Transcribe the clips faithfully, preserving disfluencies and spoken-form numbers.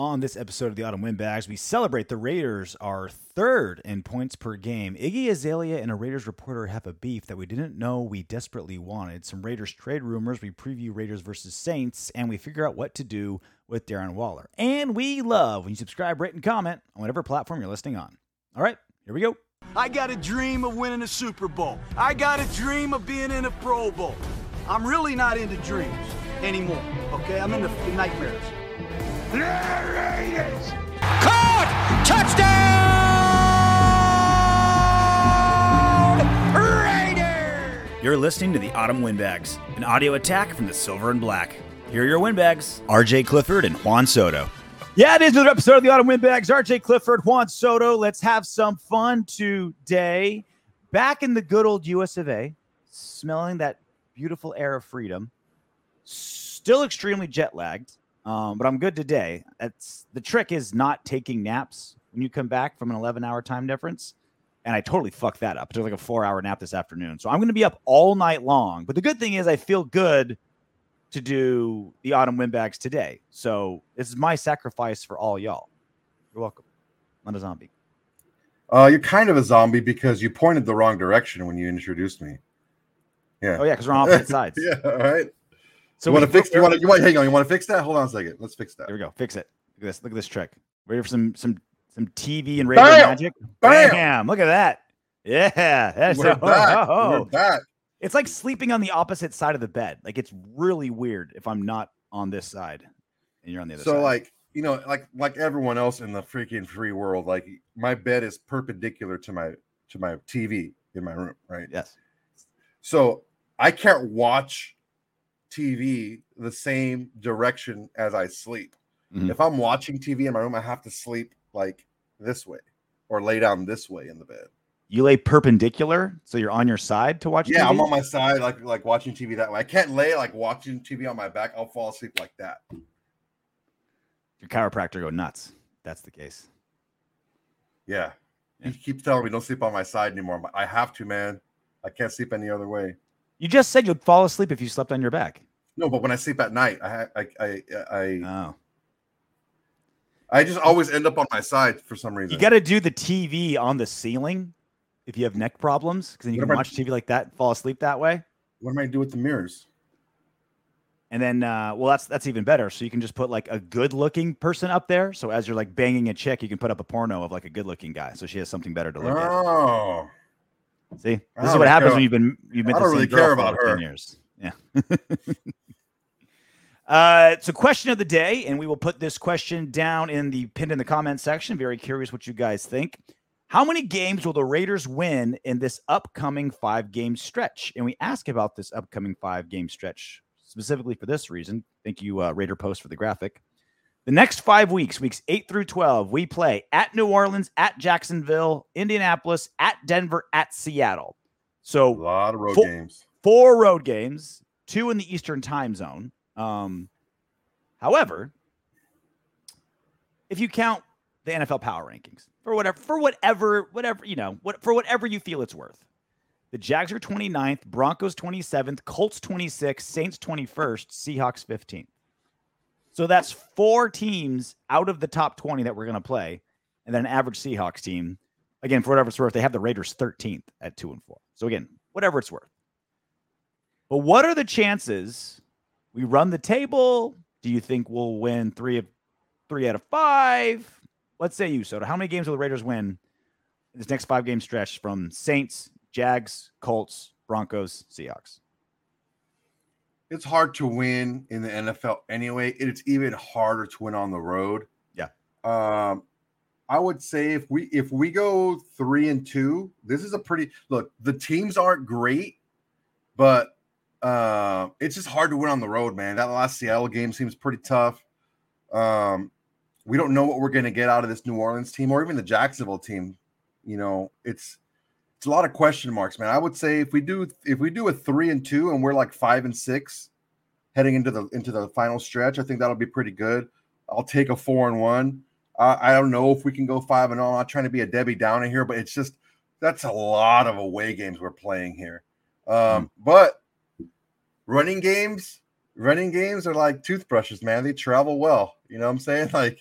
On this episode of the Autumn Windbags, we celebrate the Raiders are third in points per game. Iggy Azalea and a Raiders reporter have a beef that we didn't know we desperately wanted. Some Raiders trade rumors, we preview Raiders versus Saints, and we figure out what to do with Darren Waller. And we love when you subscribe, rate, and comment on whatever platform you're listening on. All right, here we go. I got a dream of winning a Super Bowl. I got a dream of being in a Pro Bowl. I'm really not into dreams anymore, okay? I'm into nightmares. Raiders! Caught! Touchdown! Raiders! You're listening to the Autumn Windbags, an audio attack from the Silver and Black. Here are your Windbags, R J Clifford and Juan Soto. Yeah, it is another episode of the Autumn Windbags. R J Clifford, Juan Soto. Let's have some fun today. Back in the good old U S of A, smelling that beautiful air of freedom. Still extremely jet lagged. Um, but I'm good today. That's the trick is not taking naps when you come back from an eleven hour time difference. And I totally fucked that up. I took like a four hour nap this afternoon. So I'm going to be up all night long. But the good thing is I feel good to do the Autumn Windbags today. So this is my sacrifice for all y'all. You're welcome. Not a zombie. Uh, you're kind of a zombie because you pointed the wrong direction when you introduced me. Yeah. Oh yeah. Cause we're on opposite sides. Yeah. All right. So you want to fix? You want to? You want? Hang on. You want to fix that? Hold on a second. Let's fix that. There we go. Fix it. Look at this. Look at this trick. Ready for some some some T V and radio Bam! magic? Bam! Bam! Look at that. Yeah. That's We're a, back. oh, We're back. It's like sleeping on the opposite side of the bed. Like it's really weird if I'm not on this side and you're on the other so side. So like you know, like like everyone else in the freaking free world, like my bed is perpendicular to my to my T V in my room, right? Yes. So I can't watch T V the same direction as I sleep. Mm-hmm. If I'm watching T V in my room, I have to sleep like this way or lay down this way in the bed. You lay perpendicular, so you're on your side to watch yeah, T V? I'm on my side, like like watching T V that way. I can't lay like watching T V on my back. I'll fall asleep like that. Your chiropractor go nuts. That's the case. Yeah. yeah. He keeps telling me don't sleep on my side anymore. But I have to, man. I can't sleep any other way. You just said you'd fall asleep if you slept on your back. No, but when I sleep at night, I I I I, oh. I just always end up on my side for some reason. You got to do the T V on the ceiling if you have neck problems, because then you what can watch I, T V like that and fall asleep that way. What am I do with the mirrors? And then, uh, well, that's that's even better. So you can just put like a good-looking person up there. So as you're like banging a chick, you can put up a porno of like a good-looking guy, so she has something better to look oh. at. Oh. See, this is what happens when you've been you've been. I don't really care about her. ten years. Yeah. uh, it's a question of the day, and we will put this question down in the pinned in the comment section. Very curious what you guys think. How many games will the Raiders win in this upcoming five-game stretch? And we ask about this upcoming five-game stretch specifically for this reason. Thank you, uh, Raider Post, for the graphic. The next five weeks, weeks eight through twelve, we play at New Orleans, at Jacksonville, Indianapolis, at Denver, at Seattle. So a lot of road four, games. Four road games, two in the Eastern time zone. Um, however, if you count the N F L power rankings for whatever, for whatever, whatever, you know, what for whatever you feel it's worth. The Jags are twenty-ninth, Broncos twenty-seventh, Colts twenty-sixth, Saints twenty-first, Seahawks fifteenth. So that's four teams out of the top twenty that we're going to play. And then an average Seahawks team. Again, for whatever it's worth, they have the Raiders thirteenth at two and four. So again, whatever it's worth. But what are the chances we run the table? Do you think we'll win three of three out of five? Let's say you, Soto. How many games will the Raiders win in this next five game stretch from Saints, Jags, Colts, Broncos, Seahawks? It's hard to win in the N F L anyway. It's even harder to win on the road. Yeah. Um, I would say if we if we go three and two, this is a pretty look. The teams aren't great, but uh, it's just hard to win on the road, man. That last Seattle game seems pretty tough. Um, we don't know what we're going to get out of this New Orleans team or even the Jacksonville team. You know, it's it's a lot of question marks, man. I would say if we do if we do a three and two and we're like five and six heading into the into the final stretch, I think that'll be pretty good. I'll take a four and one. Uh, I don't know if we can go five and all. I'm not trying to be a Debbie Downer here, but it's just that's a lot of away games we're playing here. Um, mm. But running games, running games are like toothbrushes, man. They travel well. You know what I'm saying? Like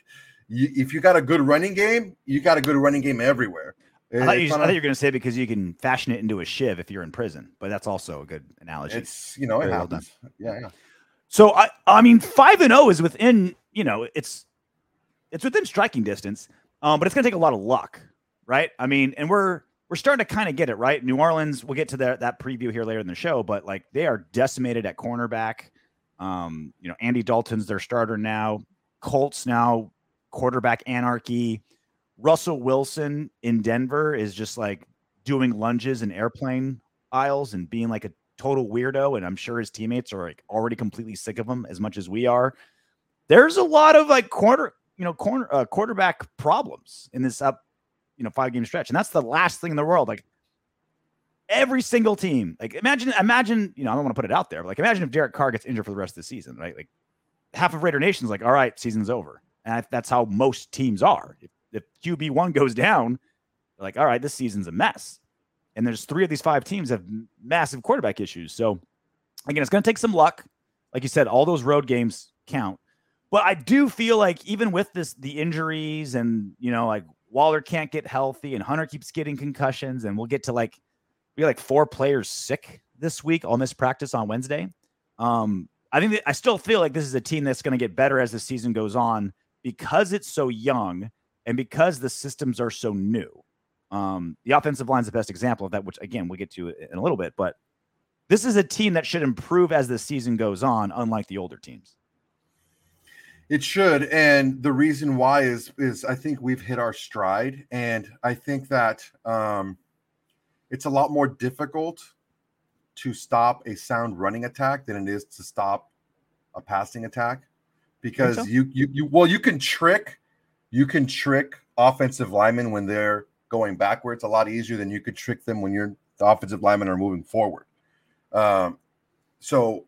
you, if you got a good running game, you got a good running game everywhere. I thought, you, I thought you were going to say because you can fashion it into a shiv if you're in prison, but that's also a good analogy. It's, you know, it Very well happens. done. Yeah, yeah. So I, I mean, five and zero is within, you know, it's, it's within striking distance, um, but it's going to take a lot of luck, right? I mean, and we're we're starting to kind of get it right. New Orleans, we'll get to that that preview here later in the show, but like they are decimated at cornerback. Um, you know, Andy Dalton's their starter now. Colts now quarterback anarchy. Russell Wilson in Denver is just like doing lunges in airplane aisles and being like a total weirdo. And I'm sure his teammates are like already completely sick of him as much as we are. There's a lot of like quarter, you know, corner uh, quarterback problems in this up, you know, five game stretch. And that's the last thing in the world. Like every single team, like imagine, imagine, you know, I don't want to put it out there, but like imagine if Derek Carr gets injured for the rest of the season, right? Like half of Raider Nation's like, all right, season's over. And I, that's how most teams are. If, if Q B one goes down, they're like, all right, this season's a mess. And there's three of these five teams have massive quarterback issues. So again, it's going to take some luck. Like you said, all those road games count. But I do feel like even with this, the injuries and, you know, like Waller can't get healthy and Hunter keeps getting concussions. And we'll get to like, we got like four players sick this week. I'll miss practice on Wednesday. Um, I think that I still feel like this is a team that's going to get better as the season goes on because it's so young and because the systems are so new. Um, the offensive line is the best example of that, which again, we'll get to in a little bit, but this is a team that should improve as the season goes on, unlike the older teams. It should. And the reason why is, is I think we've hit our stride. And I think that um, it's a lot more difficult to stop a sound running attack than it is to stop a passing attack, because so? you, you, you, well, you can trick, you can trick offensive linemen when they're going backwards a lot easier than you could trick them when you're the offensive linemen are moving forward. Um, so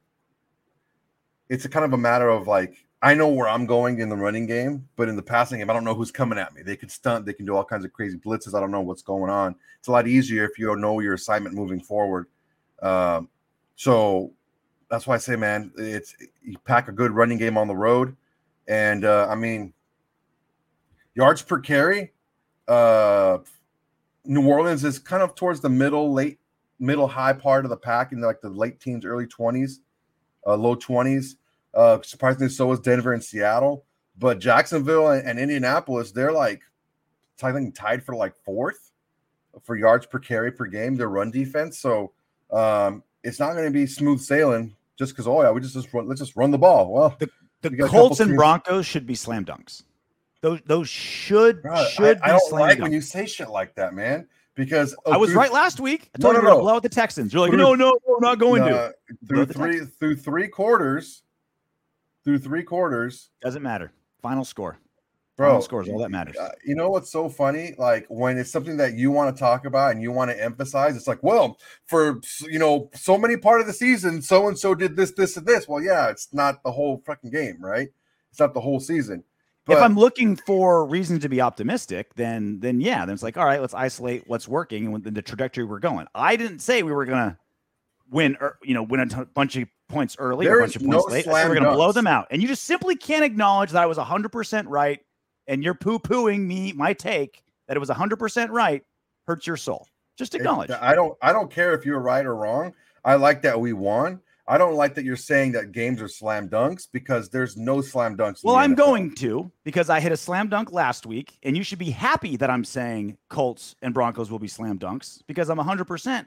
it's a kind of a matter of like, I know where I'm going in the running game, but in the passing game, I don't know who's coming at me. They can stunt, they can do all kinds of crazy blitzes. I don't know what's going on. It's a lot easier if you don't know your assignment moving forward. Um, so that's why I say, man, it's you pack a good running game on the road. And uh, I mean, yards per carry, uh, New Orleans is kind of towards the middle, late, middle high part of the pack in like the late teens, early twenties, uh, low twenties. Uh, surprisingly, so is Denver and Seattle. But Jacksonville and, and Indianapolis, they're like, I think tied for like fourth for yards per carry per game, their run defense. So um, it's not going to be smooth sailing just because, oh yeah, we just, just run, let's just run the ball. Well, the, the Colts and Broncos should be slam dunks. Those those should God, should I, be I don't slam like dunks. when you say shit like that, man. Because I was through, right last week. I told no, you no, we're gonna no. blow out the Texans. You're like, Through, no, no, we're not going uh, to. Through three through three quarters, through three quarters. Doesn't matter. Final score. Bro, Final score is all that matters. Uh, you know what's so funny? Like when it's something that you want to talk about and you want to emphasize, it's like, well, for you know, so many part of the season, so and so did this, this, and this. Well, yeah, it's not the whole fucking game, right? It's not the whole season. But if I'm looking for reasons to be optimistic, then then yeah, then it's like, all right, let's isolate what's working and the trajectory we're going. I didn't say we were gonna win, or you know, win a t- bunch of points early, or a bunch of points no late. I said we're gonna blow them out, and you just simply can't acknowledge that I was one hundred percent right, and you're poo-pooing me my take that it was one hundred percent right. Hurts your soul. Just acknowledge. It, I don't. I don't care if you're right or wrong. I like that we won. I don't like that you're saying that games are slam dunks because there's no slam dunks. Well, I'm going to because I hit a slam dunk last week, and you should be happy that I'm saying Colts and Broncos will be slam dunks because I'm one hundred percent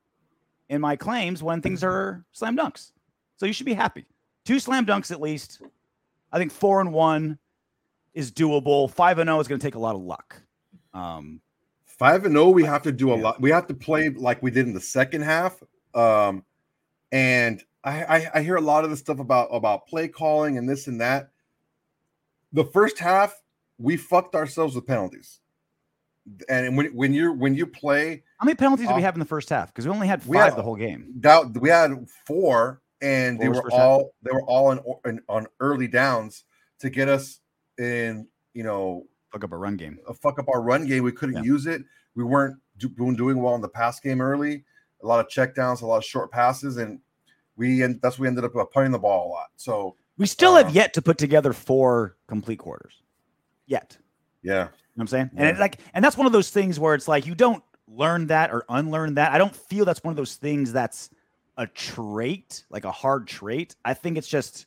in my claims when things are slam dunks. So you should be happy. Two slam dunks at least. I think four and one is doable. Five and zero is going to take a lot of luck. Um, Five and zero, we have to do a lot. We have to play like we did in the second half. Um, and I, I, I hear a lot of the stuff about, about play calling and this and that. The first half, we fucked ourselves with penalties. And when when you when you play, how many penalties uh, did we have in the first half? Because we only had five we had, the whole game. That we had four, and Four they were first all half. they were all in, in on early downs to get us in. You know, fuck up a run game. A fuck up our run game. We couldn't yeah. use it. We weren't do, doing well in the pass game early. A lot of check downs, a lot of short passes, and we and that's we ended up punting the ball a lot. So we still uh, have yet to put together four complete quarters. yet. Yeah. You know what I'm saying? Yeah. And it, like, and that's one of those things where it's like, you don't learn that or unlearn that. I don't feel that's one of those things that's a trait, like a hard trait. I think it's just,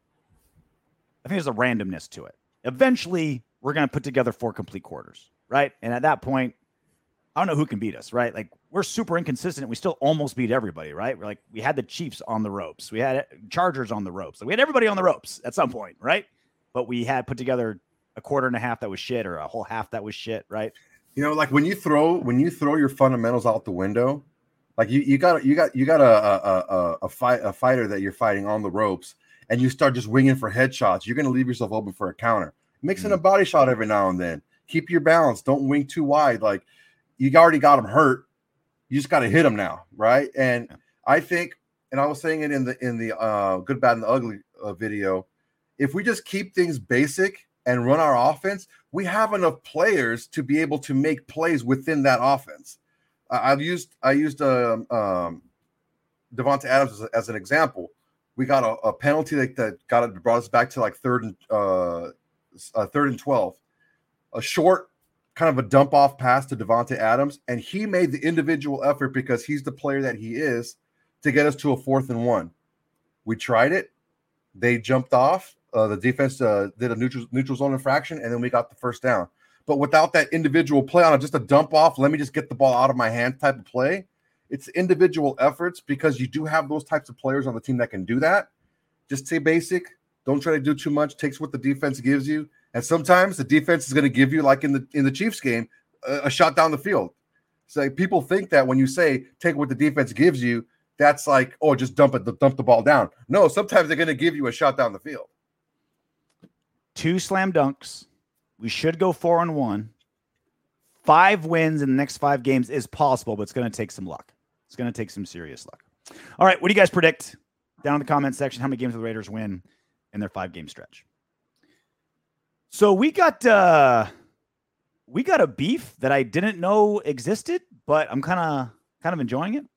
I think there's a randomness to it. Eventually, we're going to put together four complete quarters, right? And at that point, I don't know who can beat us, right? Like, we're super inconsistent. We still almost beat everybody, right? We're like, we had the Chiefs on the ropes. We had Chargers on the ropes. Like, we had everybody on the ropes at some point, right? But we had put together a quarter and a half that was shit, or a whole half that was shit, right? You know, like when you throw when you throw your fundamentals out the window, like you you got you got you got a a a, a fight a fighter that you're fighting on the ropes, and you start just winging for headshots. You're going to leave yourself open for a counter. Mix in a body shot every now and then. Keep your balance. Don't wing too wide. Like, you already got him hurt. You just got to hit him now, right? And yeah. I think, and I was saying it in the in the uh, Good, Bad, and the Ugly uh, video, if we just keep things basic and run our offense, we have enough players to be able to make plays within that offense. Uh, I've used I used um, um, Davante Adams as, as an example. We got a, a penalty that, that got it brought us back to like third and uh, uh, third and twelve, a short kind of a dump off pass to Davante Adams, and he made the individual effort because he's the player that he is to get us to a fourth and one. We tried it. They jumped off. Uh, the defense uh, did a neutral, neutral zone infraction, and then we got the first down. But without that individual play on it, just a dump off, let me just get the ball out of my hand type of play, it's individual efforts because you do have those types of players on the team that can do that. Just stay basic. Don't try to do too much. Takes what the defense gives you. And sometimes the defense is going to give you, like in the in the Chiefs game, a, a shot down the field. So people think that when you say take what the defense gives you, that's like, oh, just dump it, dump the ball down. No, sometimes they're going to give you a shot down the field. Two slam dunks. We should go four and one. Five wins in the next five games is possible, but it's going to take some luck. It's going to take some serious luck. All right, what do you guys predict? Down in the comment section, how many games will the Raiders win in their five-game stretch? So we got uh, we got a beef that I didn't know existed, but I'm kind of kind of enjoying it.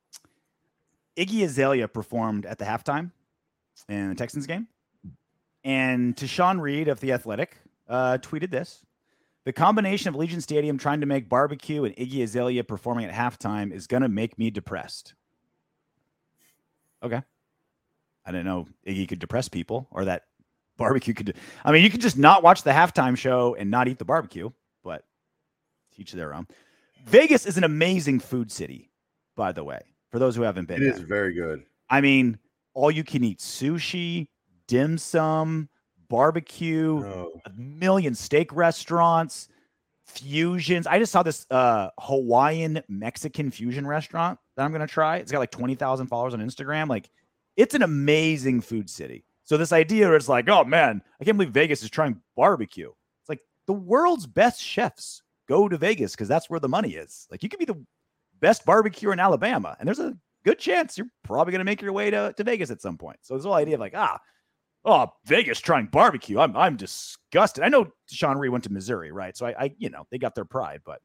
Iggy Azalea performed at the halftime in the Texans game, and Tashawn Reed of The Athletic uh, tweeted this: the combination of Allegiant Stadium trying to make barbecue and Iggy Azalea performing at halftime is going to make me depressed. Okay. I didn't know Iggy could depress people, or that barbecue could. I mean, you could just not watch the halftime show and not eat the barbecue, but teach their own. Vegas is an amazing food city, by the way, for those who haven't been. It there. is very good. I mean, all you can eat sushi, dim sum, barbecue, Oh. a million steak restaurants, fusions. I just saw this uh, Hawaiian Mexican fusion restaurant that I'm going to try. It's got like twenty thousand followers on Instagram. Like, it's an amazing food city. So this idea is like, oh man, I can't believe Vegas is trying barbecue. It's like the world's best chefs go to Vegas because that's where the money is. Like, you could be the best barbecue in Alabama, and there's a good chance you're probably going to make your way to, to Vegas at some point. So this whole idea of like, ah, oh, Vegas trying barbecue. I'm I'm disgusted. I know Sean Reed went to Missouri, right? So I, I you know, they got their pride, but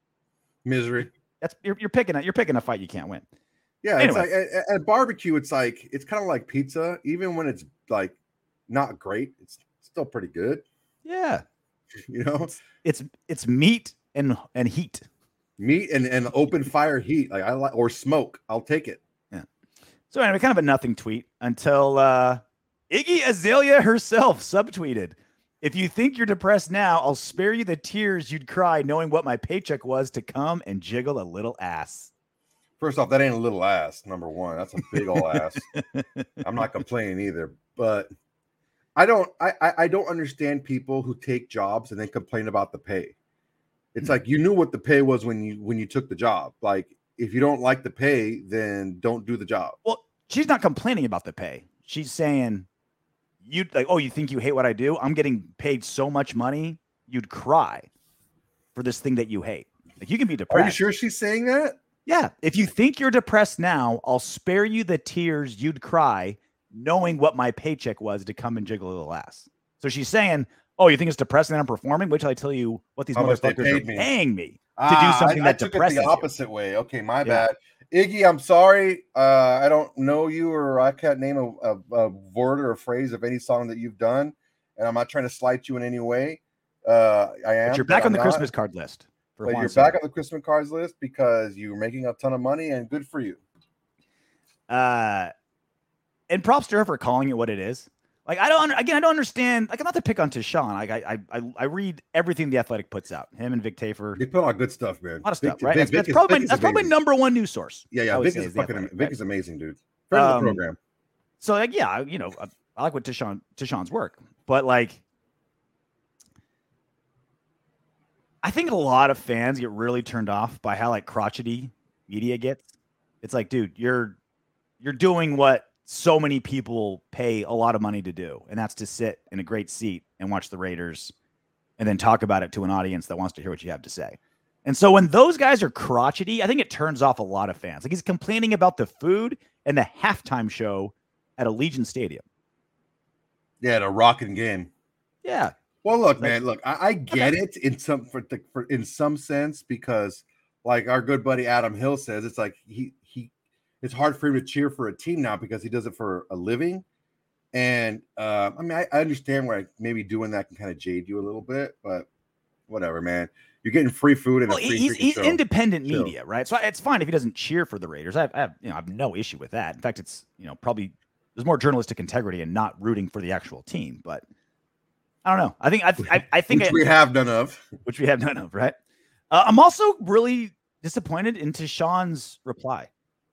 Misery. that's you're, you're picking a, you're picking a fight you can't win. Yeah, Anyway. it's like at, at barbecue, it's like it's kind of like pizza. Even when it's like not great, it's still pretty good. Yeah, You know, it's it's, it's meat and and heat. meat and, and open fire heat, like I like, or smoke. I'll take it. So anyway, kind of a nothing tweet until uh, Iggy Azalea herself subtweeted, "If you think you're depressed now, I'll spare you the tears you'd cry knowing what my paycheck was to come and jiggle a little ass." First off, that ain't a little ass. Number one, that's a big old ass. I'm not complaining either, but I don't. I, I I don't understand people who take jobs and then complain about the pay. It's like you knew what the pay was when you when you took the job. Like, if you don't like the pay, then don't do the job. Well, she's not complaining about the pay. She's saying, "You like, oh, you think you hate what I do? I'm getting paid so much money, you'd cry for this thing that you hate. Like, you can be depressed." Are you sure she's saying that? Yeah. If you think you're depressed now, I'll spare you the tears you'd cry knowing what my paycheck was to come and jiggle a little ass. So she's saying, oh, you think it's depressing that I'm performing? Wait till I tell you what these How much they motherfuckers are paid me. paying me to Ah, do something I, I that took depresses it the you. opposite way. Okay, my Yeah. bad. Iggy, I'm sorry. Uh, I don't know you, or I can't name a, a, a word or a phrase of any song that you've done, and I'm not trying to slight you in any way. Uh, I am. But you're back but on the I'm Christmas not. card list. For But Juan you're Soto. back on the Christmas cards list because you're making a ton of money, and good for you. Uh, and props to her for calling it what it is. Like, I don't, again, I don't understand. Like, I'm not to pick on Tashawn. Like, I, I, I read everything the Athletic puts out. Him and Vic Tafer, They put on good stuff, man. a lot of Vic- stuff, right? Vic- that's Vic that's is- probably Vic is that's probably amazing. number one news source. Yeah, I yeah. would Vic say, is The fucking. Athletic, Vic right? is amazing, dude. Friend of Um, the program. So, like, yeah, I- you know, I, I like what Tashawn Tashawn's work, but like, I think a lot of fans get really turned off by how like crotchety media gets. It's like, dude, you're you're doing what so many people pay a lot of money to do, and that's to sit in a great seat and watch the Raiders and then talk about it to an audience that wants to hear what you have to say. And so when those guys are crotchety, I think it turns off a lot of fans. Like, he's complaining about the food and the halftime show at Allegiant Stadium. Yeah, the rocking game. Yeah. Well, look, Like- man. Look, I, I get it in some for, the, for in some sense because, like our good buddy Adam Hill says, it's like he he. It's hard for him to cheer for a team now because he does it for a living. And uh, I mean, I, I understand why maybe doing that can kind of jade you a little bit, but whatever, man. You're getting free food and Well, a free he's freaking he's show. independent Chill. media, right? So it's fine if he doesn't cheer for the Raiders. I have, I have, you know, I have no issue with that. In fact, it's, you know, probably there's more journalistic integrity in not rooting for the actual team. But I don't know. I think I I, I think Which I, we have none of. which we have none of, right? Uh, I'm also really disappointed in Tashawn's reply.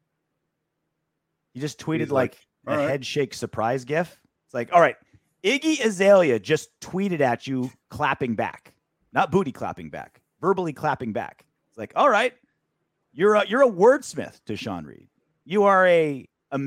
He just tweeted He's like, like, "All a right." head shake surprise gif. It's like, all right, Iggy Azalea just tweeted at you clapping back, not booty clapping back, verbally clapping back. It's like, all right, you're a, you're a wordsmith, Tashawn Reed. You are a, a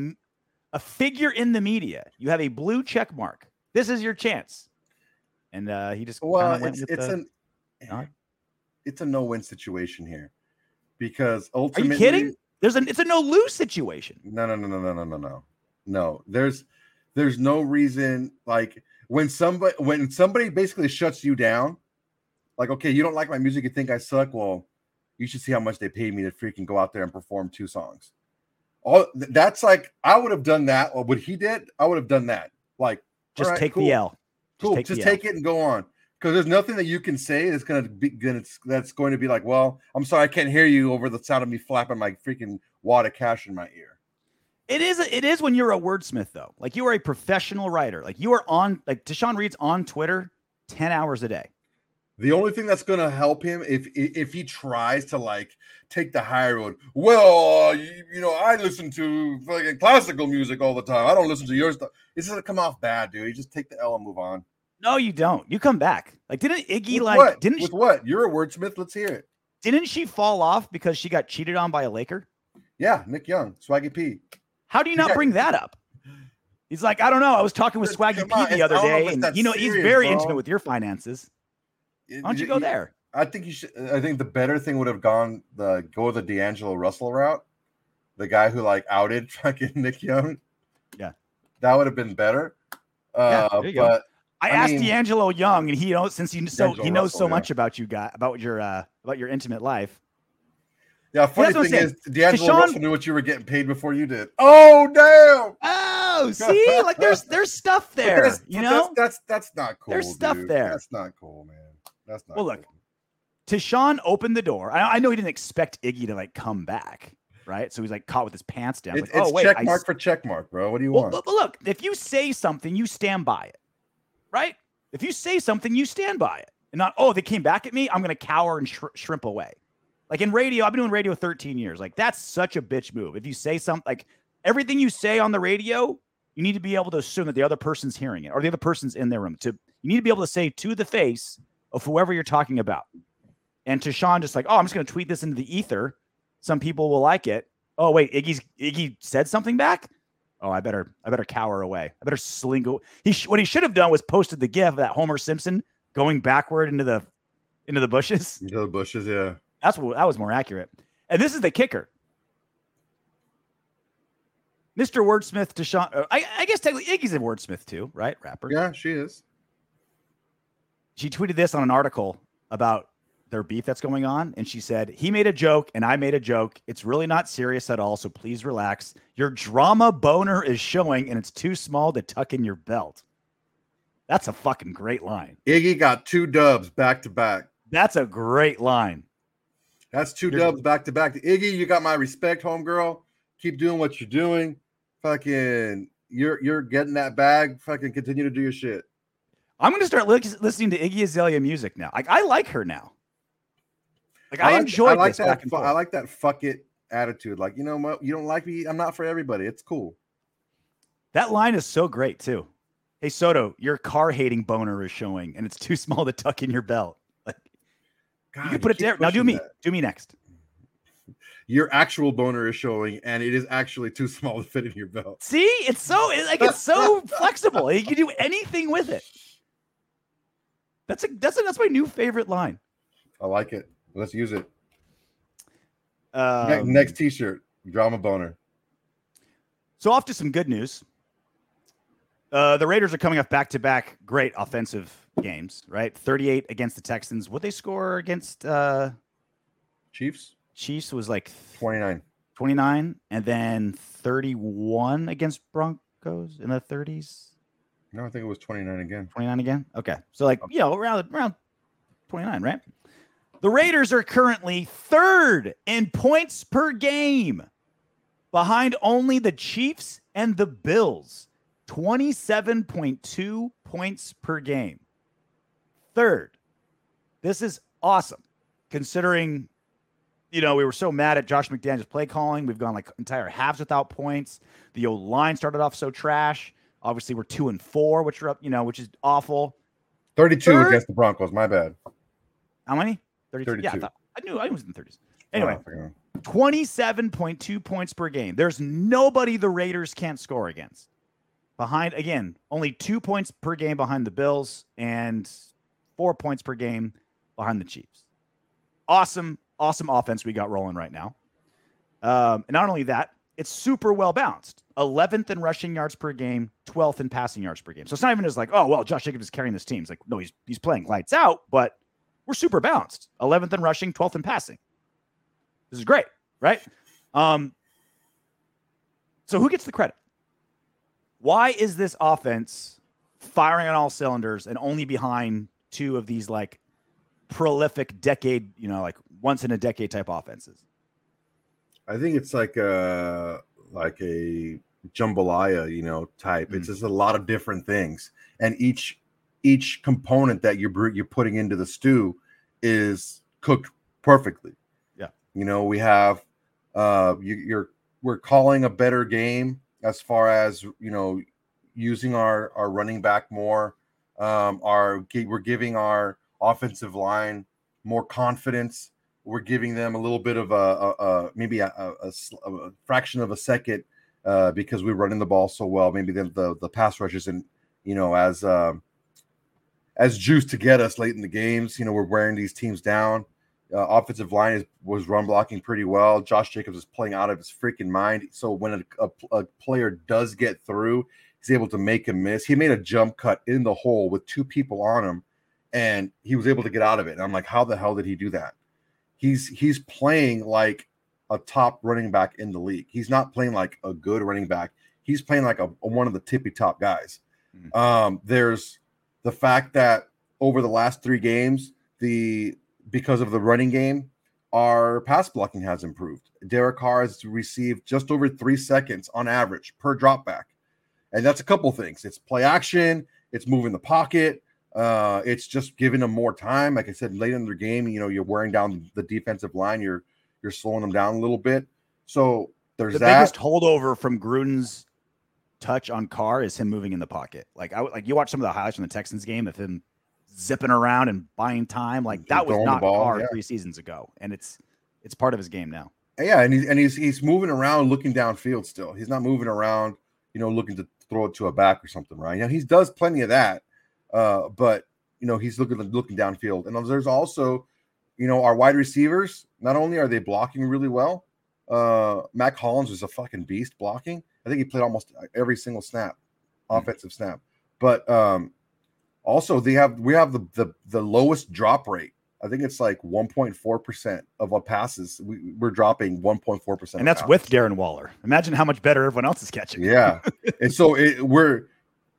a figure in the media. You have a blue check mark. This is your chance. And uh, he just Well, kinda went it's with it's the, an nod. it's a no-win situation here because Are ultimately, you kidding? There's an it's a no lose situation. No, no, no, no, no, no, no, no. No, there's there's no reason like when somebody when somebody basically shuts you down, like, okay, you don't like my music, you think I suck. Well, you should see how much they paid me to freaking go out there and perform two songs. All that's like I would have done that. Or what he did, I would have done that. Like, Just all right, take cool, the L. Just Cool, take just the take it and go on. Because there's nothing that you can say that's gonna be gonna, that's going to be like, well, I'm sorry, I can't hear you over the sound of me flapping my freaking wad of cash in my ear. It is it is when you're a wordsmith though. Like, you are a professional writer. Like, you are on like Tashawn Reed's on Twitter ten hours a day. The only thing that's gonna help him if if he tries to like take the high road. Well, uh, you, you know, I listen to fucking classical music all the time. I don't listen to your stuff. It's gonna come off bad, dude. You just take the L and move on. No, you don't. You come back. Like, didn't Iggy With like what? didn't With she, what? You're a wordsmith. Let's hear it. didn't she fall off because she got cheated on by a Laker? Yeah, Nick Young, Swaggy P. How do you not Yeah. bring that up? He's like, I don't know. I was talking with Come Swaggy on, P the it's- other I don't know if day, it's and that you know he's serious, very bro. intimate with your finances. Why don't you go there? I think you should. I think the better thing would have gone the go the D'Angelo Russell route, the guy who like outed fucking Nick Young. Yeah, that would have been better. Uh, there you go. but I, I asked mean- D'Angelo Young, and he knows since he so D'Angelo he knows Russell, so yeah. much about you guys about your uh about your intimate life. yeah, funny that's what I'm thing is, saying. D'Angelo Deshaun- Russell knew what you were getting paid before you did. Oh damn! Oh, see, like there's there's stuff But there, that's- you but know. that's, that's that's not cool. There's stuff dude. there. That's not cool, man. That's not. Well, look, cool. Tashawn opened the door. I, I know he didn't expect Iggy to like come back, right? So he's like caught with his pants down. It's, like, it's oh wait, check I mark s- for check mark, bro. What do you well, want? but look, if you say something, you stand by it, right? If you say something, you stand by it, and not oh they came back at me, I'm gonna cower and sh- shrimp away. Like in radio, I've been doing radio thirteen years. Like that's such a bitch move. If you say something, like everything you say on the radio, you need to be able to assume that the other person's hearing it or the other person's in their room. To you need to be able to say to the face of whoever you're talking about. And Tashawn just like, oh, I'm just going to tweet this into the ether. Some people will like it. Oh wait, Iggy's Iggy said something back. Oh, I better I better cower away. I better slink. Away. He sh- what he should have done was posted the gif of that Homer Simpson going backward into the into the bushes. Into the bushes, yeah. That's what that was more accurate. And this is the kicker. Mister Wordsmith, Tashawn. uh, I, I guess technically Iggy's a wordsmith too, right? Rapper. Yeah, she is. She tweeted this on an article about their beef that's going on. And she said, he made a joke and I made a joke. It's really not serious at all. So please relax. Your drama boner is showing and it's too small to tuck in your belt. That's a fucking great line. Iggy got two dubs back to back. That's a great line. That's two There's- dubs back to back. Iggy, you got my respect, homegirl. Keep doing what you're doing. Fucking, you're you're getting that bag. Fucking continue to do your shit. I'm going to start li- listening to Iggy Azalea music now. Like I like her now. Like I, like, enjoy I like this that. back and fu- forth. I like that fuck it attitude. Like, you know what? You don't like me. I'm not for everybody. It's cool. That line is so great too. Hey Soto, your car hating boner is showing, and it's too small to tuck in your belt. Like God, you can put it keep there. Now do pushing me. that. Do me next. Your actual boner is showing, and it is actually too small to fit in your belt. See, it's so it- like it's so flexible. You can do anything with it. That's a that's a, that's my new favorite line. I like it. Let's use it. Um, Ne- Next T-shirt, drama boner. So off to some good news. Uh, the Raiders are coming off back-to-back great offensive games, right? thirty-eight against the Texans. What they score against uh, Chiefs Chiefs was like twenty-nine. twenty-nine, and then thirty-one against Broncos in the thirties. No, I think it was twenty-nine again. twenty-nine again? Okay. So like, you know, around around twenty-nine, right? The Raiders are currently third in points per game, behind only the Chiefs and the Bills. twenty-seven point two points per game. Third. This is awesome, considering, you know, we were so mad at Josh McDaniels' play calling. We've gone like entire halves without points. The old line started off so trash. Obviously, we're two and four, which are up, you know, which is awful. thirty-two Third- against the Broncos. My bad. How many? thirty-two. Yeah, I, thirty-two. thought, I knew I was in the thirties. Anyway, Oh, fucking hell. twenty-seven point two points per game. There's nobody the Raiders can't score against. Behind, again, only two points per game behind the Bills and four points per game behind the Chiefs. Awesome, awesome offense we got rolling right now. Um, and not only that, it's super well balanced. eleventh in rushing yards per game, twelfth in passing yards per game. So it's not even just like, oh, well, Josh Jacobs is carrying this team. It's like, no, he's he's playing lights out, but we're super balanced. eleventh in rushing, twelfth in passing. This is great, right? Um, so who gets the credit? Why is this offense firing on all cylinders and only behind two of these like prolific decade, you know, like once in a decade type offenses? I think it's like a like a jambalaya, you know, type. It's Mm. just a lot of different things, and each each component that you're br- you're putting into the stew is cooked perfectly. Yeah, you know, we have uh, you, you're we're calling a better game as far as, you know, using our our running back more. Um, our we're giving our offensive line more confidence. We're giving them a little bit of a, a, a maybe a, a, a, a fraction of a second uh, because we're running the ball so well. Maybe the the, the pass rush isn't, you know, as um, as juice to get us late in the games. You know, we're wearing these teams down. Uh, offensive line is, was run blocking pretty well. Josh Jacobs is playing out of his freaking mind. So when a, a, a player does get through, he's able to make him miss. He made a jump cut in the hole with two people on him, and he was able to get out of it. And I'm like, how the hell did he do that? He's he's playing like a top running back in the league. He's not playing like a good running back. He's playing like a, a one of the tippy top guys. Mm-hmm. Um, there's the fact that over the last three games, the because of the running game, our pass blocking has improved. Derek Carr has received just over three seconds on average per drop back. And that's a couple things. It's play action. It's moving the pocket. Uh, it's just giving them more time. Like I said, late in their game, you know, you're wearing down the defensive line. You're you're slowing them down a little bit. So there's the that. biggest holdover from Gruden's touch on Carr is him moving in the pocket. Like I like you watch some of the highlights from the Texans game of him zipping around and buying time. Like that was Throwing not the ball, Carr yeah. three seasons ago, and it's it's part of his game now. Yeah, and he's and he's he's moving around, looking downfield still. He's not moving around, you know, looking to throw it to a back or something, right? You know, he does plenty of that, uh, but you know, he's looking looking downfield. And there's also, you know, our wide receivers. Not only are they blocking really well, uh, Mac Hollins was a fucking beast blocking. I think he played almost every single snap, offensive mm-hmm. snap. But um, also they have we have the, the the lowest drop rate. I think it's like one point four percent of our passes. We, we're dropping one point four percent. And that's with Darren Waller. Imagine how much better everyone else is catching. Yeah. And so it, we're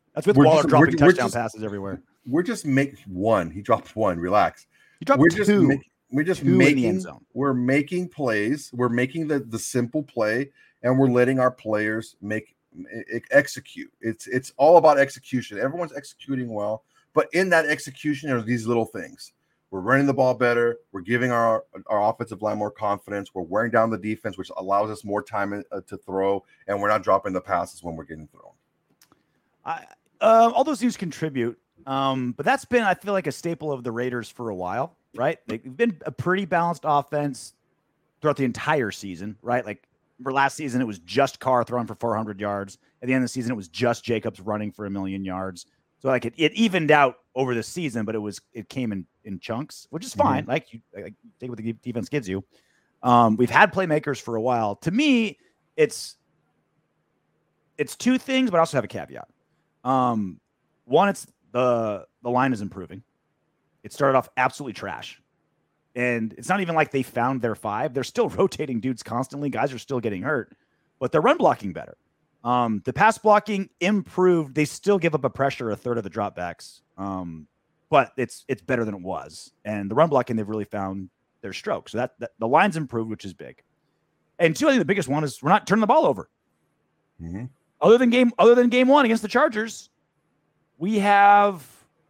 That's with We're Waller just- dropping we're- we're touchdown just- passes everywhere. We're just making one. He dropped one. Relax. He dropped we're two. just make, we're just two in the making end zone. we're making plays. We're making the the simple play, and we're letting our players make e- execute. It's it's all about execution. Everyone's executing well, but in that execution are these little things. We're running the ball better. We're giving our our offensive line more confidence. We're wearing down the defense, which allows us more time uh, to throw, and we're not dropping the passes when we're getting thrown. I, uh, all those things contribute, um, but that's been, I feel like, a staple of the Raiders for a while, right? They've been a pretty balanced offense throughout the entire season, right? Like for last season, it was just Carr throwing for four hundred yards. At the end of the season, it was just Jacobs running for a million yards. So like it, it evened out over the season, but it was it came in in chunks, which is fine. Mm-hmm. Like you like, take what the defense gives you. Um, we've had playmakers for a while. To me, it's it's two things, but I also have a caveat. Um, one, it's the the line is improving. It started off absolutely trash, and it's not even like they found their five. They're still rotating dudes constantly. Guys are still getting hurt, but they're run blocking better. Um, the pass blocking improved. They still give up a pressure a third of the dropbacks, um, but it's it's better than it was. And the run blocking, they've really found their stroke. So that, that the line's improved, which is big. And two, I think the biggest one is we're not turning the ball over. Mm-hmm. Other than game, other than game one against the Chargers, we have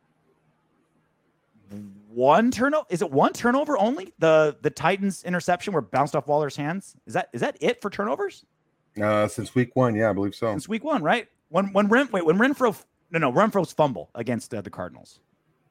one turnover. Is it one turnover only? The the Titans interception where it bounced off Waller's hands. Is that is that it for turnovers? Uh, since week one, yeah, I believe so. Since week one, right? When when Ren, wait when Renfro no no Renfro's fumble against uh, the Cardinals.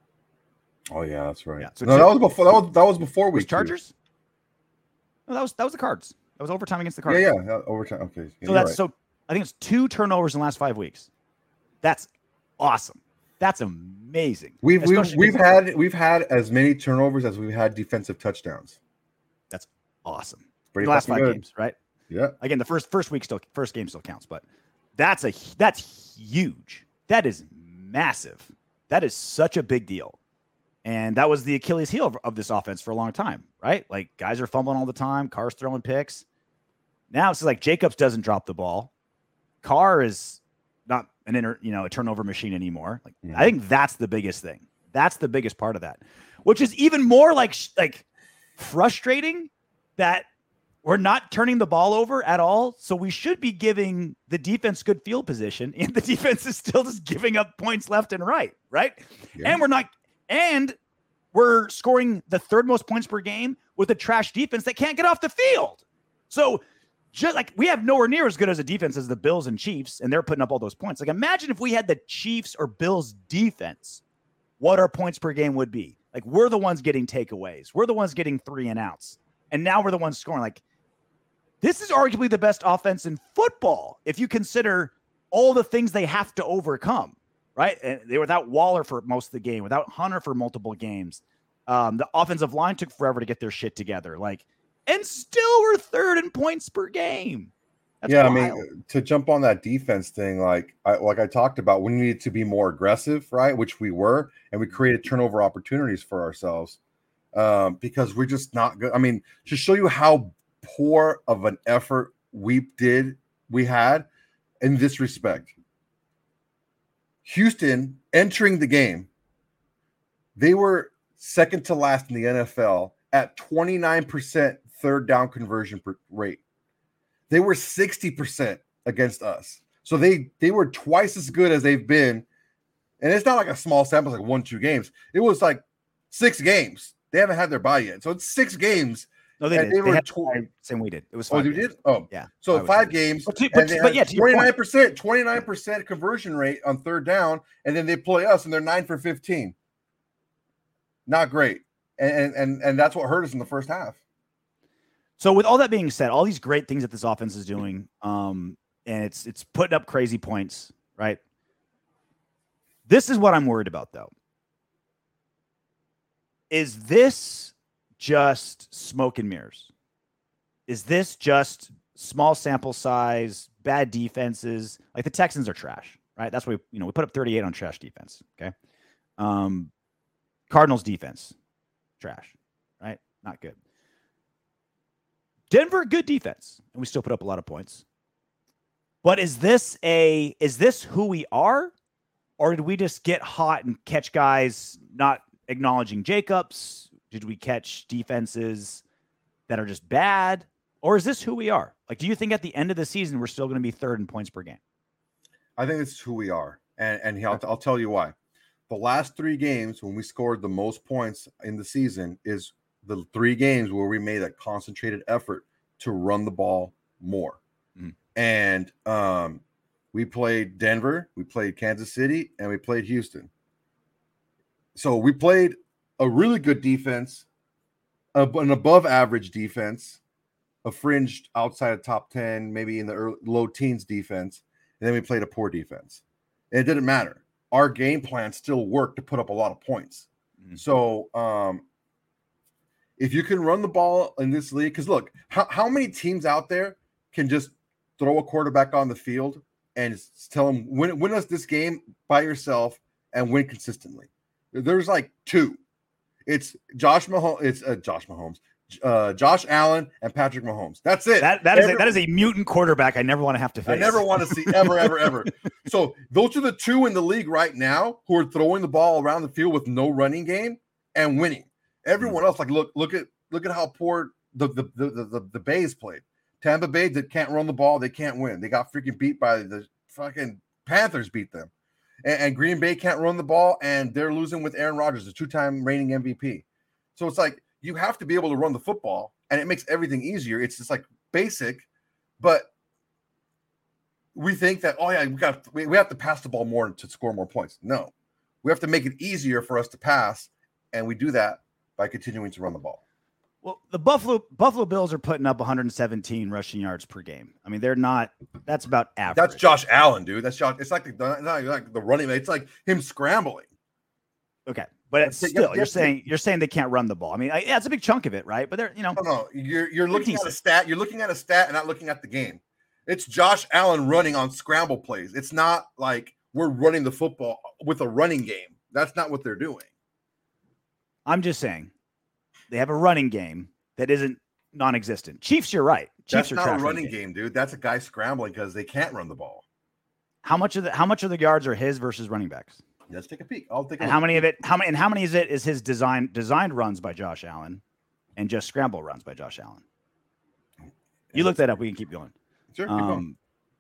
Oh yeah, that's right. Yeah, so no, that was before. That was that was before was week Chargers. Two. No, that was that was the Cards. That was overtime against the Cardinals. Yeah, yeah, overtime. Okay, yeah, so that's right. so. I think it's two turnovers in the last five weeks. That's awesome. That's amazing. We've we've, Especially we've because- had we've had as many turnovers as we've had defensive touchdowns. That's awesome. Pretty the last fucking five good. games, right? Yeah. Again, the first first week still first game still counts, but that's a that's huge. That is massive. That is such a big deal. And that was the Achilles heel of, of this offense for a long time, right? Like guys are fumbling all the time, Carr's throwing picks. Now it's like Jacobs doesn't drop the ball. Carr is not an inter, you know, a turnover machine anymore. Like mm-hmm. I think that's the biggest thing. That's the biggest part of that, which is even more like like frustrating that we're not turning the ball over at all. So we should be giving the defense good field position, and the defense is still just giving up points left and right, right? Yeah. And we're not, and we're scoring the third most points per game with a trash defense that can't get off the field. So just like we have nowhere near as good as a defense as the Bills and Chiefs, and they're putting up all those points. Like imagine if we had the Chiefs or Bills defense, what our points per game would be. Like we're the ones getting takeaways. We're the ones getting three and outs. And now we're the ones scoring. Like this is arguably the best offense in football if you consider all the things they have to overcome, right? And they were without Waller for most of the game, without Hunter for multiple games. Um, the offensive line took forever to get their shit together. Like, and still we're third in points per game. That's yeah, wild. I mean, to jump on that defense thing, like I like I talked about, we needed to be more aggressive, right? Which we were, and we created turnover opportunities for ourselves um, because we're just not good. I mean, to show you how poor of an effort we did, we had in this respect. Houston entering the game, they were second to last in the N F L at twenty-nine percent third down conversion rate. They were sixty percent against us. So they they were twice as good as they've been. And it's not like a small sample, like one, two games. It was like six games. They haven't had their bye yet. So it's six games. No, they did. They, they were had tw- same we did. It was five. five Oh, you games. did? Oh, yeah. So five games. But, to, but, and they but yeah, had twenty-nine percent, twenty-nine percent conversion rate on third down, and then they play us, and they're nine for fifteen. Not great. And and and that's what hurt us in the first half. So with all that being said, all these great things that this offense is doing, um, and it's it's putting up crazy points, right? This is what I'm worried about, though. Is this just smoke and mirrors? Is this just small sample size, bad defenses? Like the Texans are trash, right? That's why we, you know, we put up thirty-eight on trash defense. Okay. Um, Cardinals defense, trash, right? Not good. Denver, good defense, and we still put up a lot of points. But is this a is this who we are, Or did we just get hot and catch guys not acknowledging Jacobs? Did we catch defenses that are just bad? Or is this who we are? Like, do you think at the end of the season, we're still going to be third in points per game? I think it's who we are. And, and I'll, I'll tell you why. The last three games when we scored the most points in the season is the three games where we made a concentrated effort to run the ball more. Mm-hmm. And um, we played Denver, we played Kansas City, and we played Houston. So we played a really good defense, an above average defense, a fringed outside of top ten, maybe in the early, low teens defense, and then we played a poor defense. And it didn't matter. Our game plan still worked to put up a lot of points. Mm-hmm. So um, if you can run the ball in this league, because look, how, how many teams out there can just throw a quarterback on the field and tell them, win, win us this game by yourself and win consistently? There's like two. It's Josh Mahomes. It's uh, Josh Mahomes. Uh, Josh Allen and Patrick Mahomes. That's it. That that Every, is a, that is a mutant quarterback I never want to have to face. I never want to see ever, ever, ever. So those are the two in the league right now who are throwing the ball around the field with no running game and winning. Everyone else, like look, look at look at how poor the the the the, the, the Bays played. Tampa Bay that can't run the ball, they can't win. They got freaking beat by the fucking Panthers. Beat them, and, and Green Bay can't run the ball, and they're losing with Aaron Rodgers, the two-time reigning M V P. So it's like, you have to be able to run the football, and it makes everything easier. It's just like basic, but we think that, oh yeah, we got we, we have to pass the ball more to score more points. No, we have to make it easier for us to pass, and we do that by continuing to run the ball. Well, the Buffalo Buffalo Bills are putting up one hundred seventeen rushing yards per game. I mean, they're not. That's about average. That's Josh Allen, dude. That's Josh. It's like the not like the running. It's like him scrambling. Okay. But it's still, you're saying you're saying they can't run the ball. I mean, I, yeah, it's a big chunk of it, right? But they're, you know, no, no, you're you're looking at a stat. You're looking at a stat and not looking at the game. It's Josh Allen running on scramble plays. It's not like we're running the football with a running game. That's not what they're doing. I'm just saying they have a running game that isn't non-existent. Chiefs, you're right. Chiefs That's are not a running game. game, dude. That's a guy scrambling because they can't run the ball. How much of the how much of the yards are his versus running backs? Let's take a peek. I'll take a and look. how many of it? How many? And how many is it? Is his design designed runs by Josh Allen, and just scramble runs by Josh Allen? You yeah, look that up. We can keep going. Sure. Keep um, going.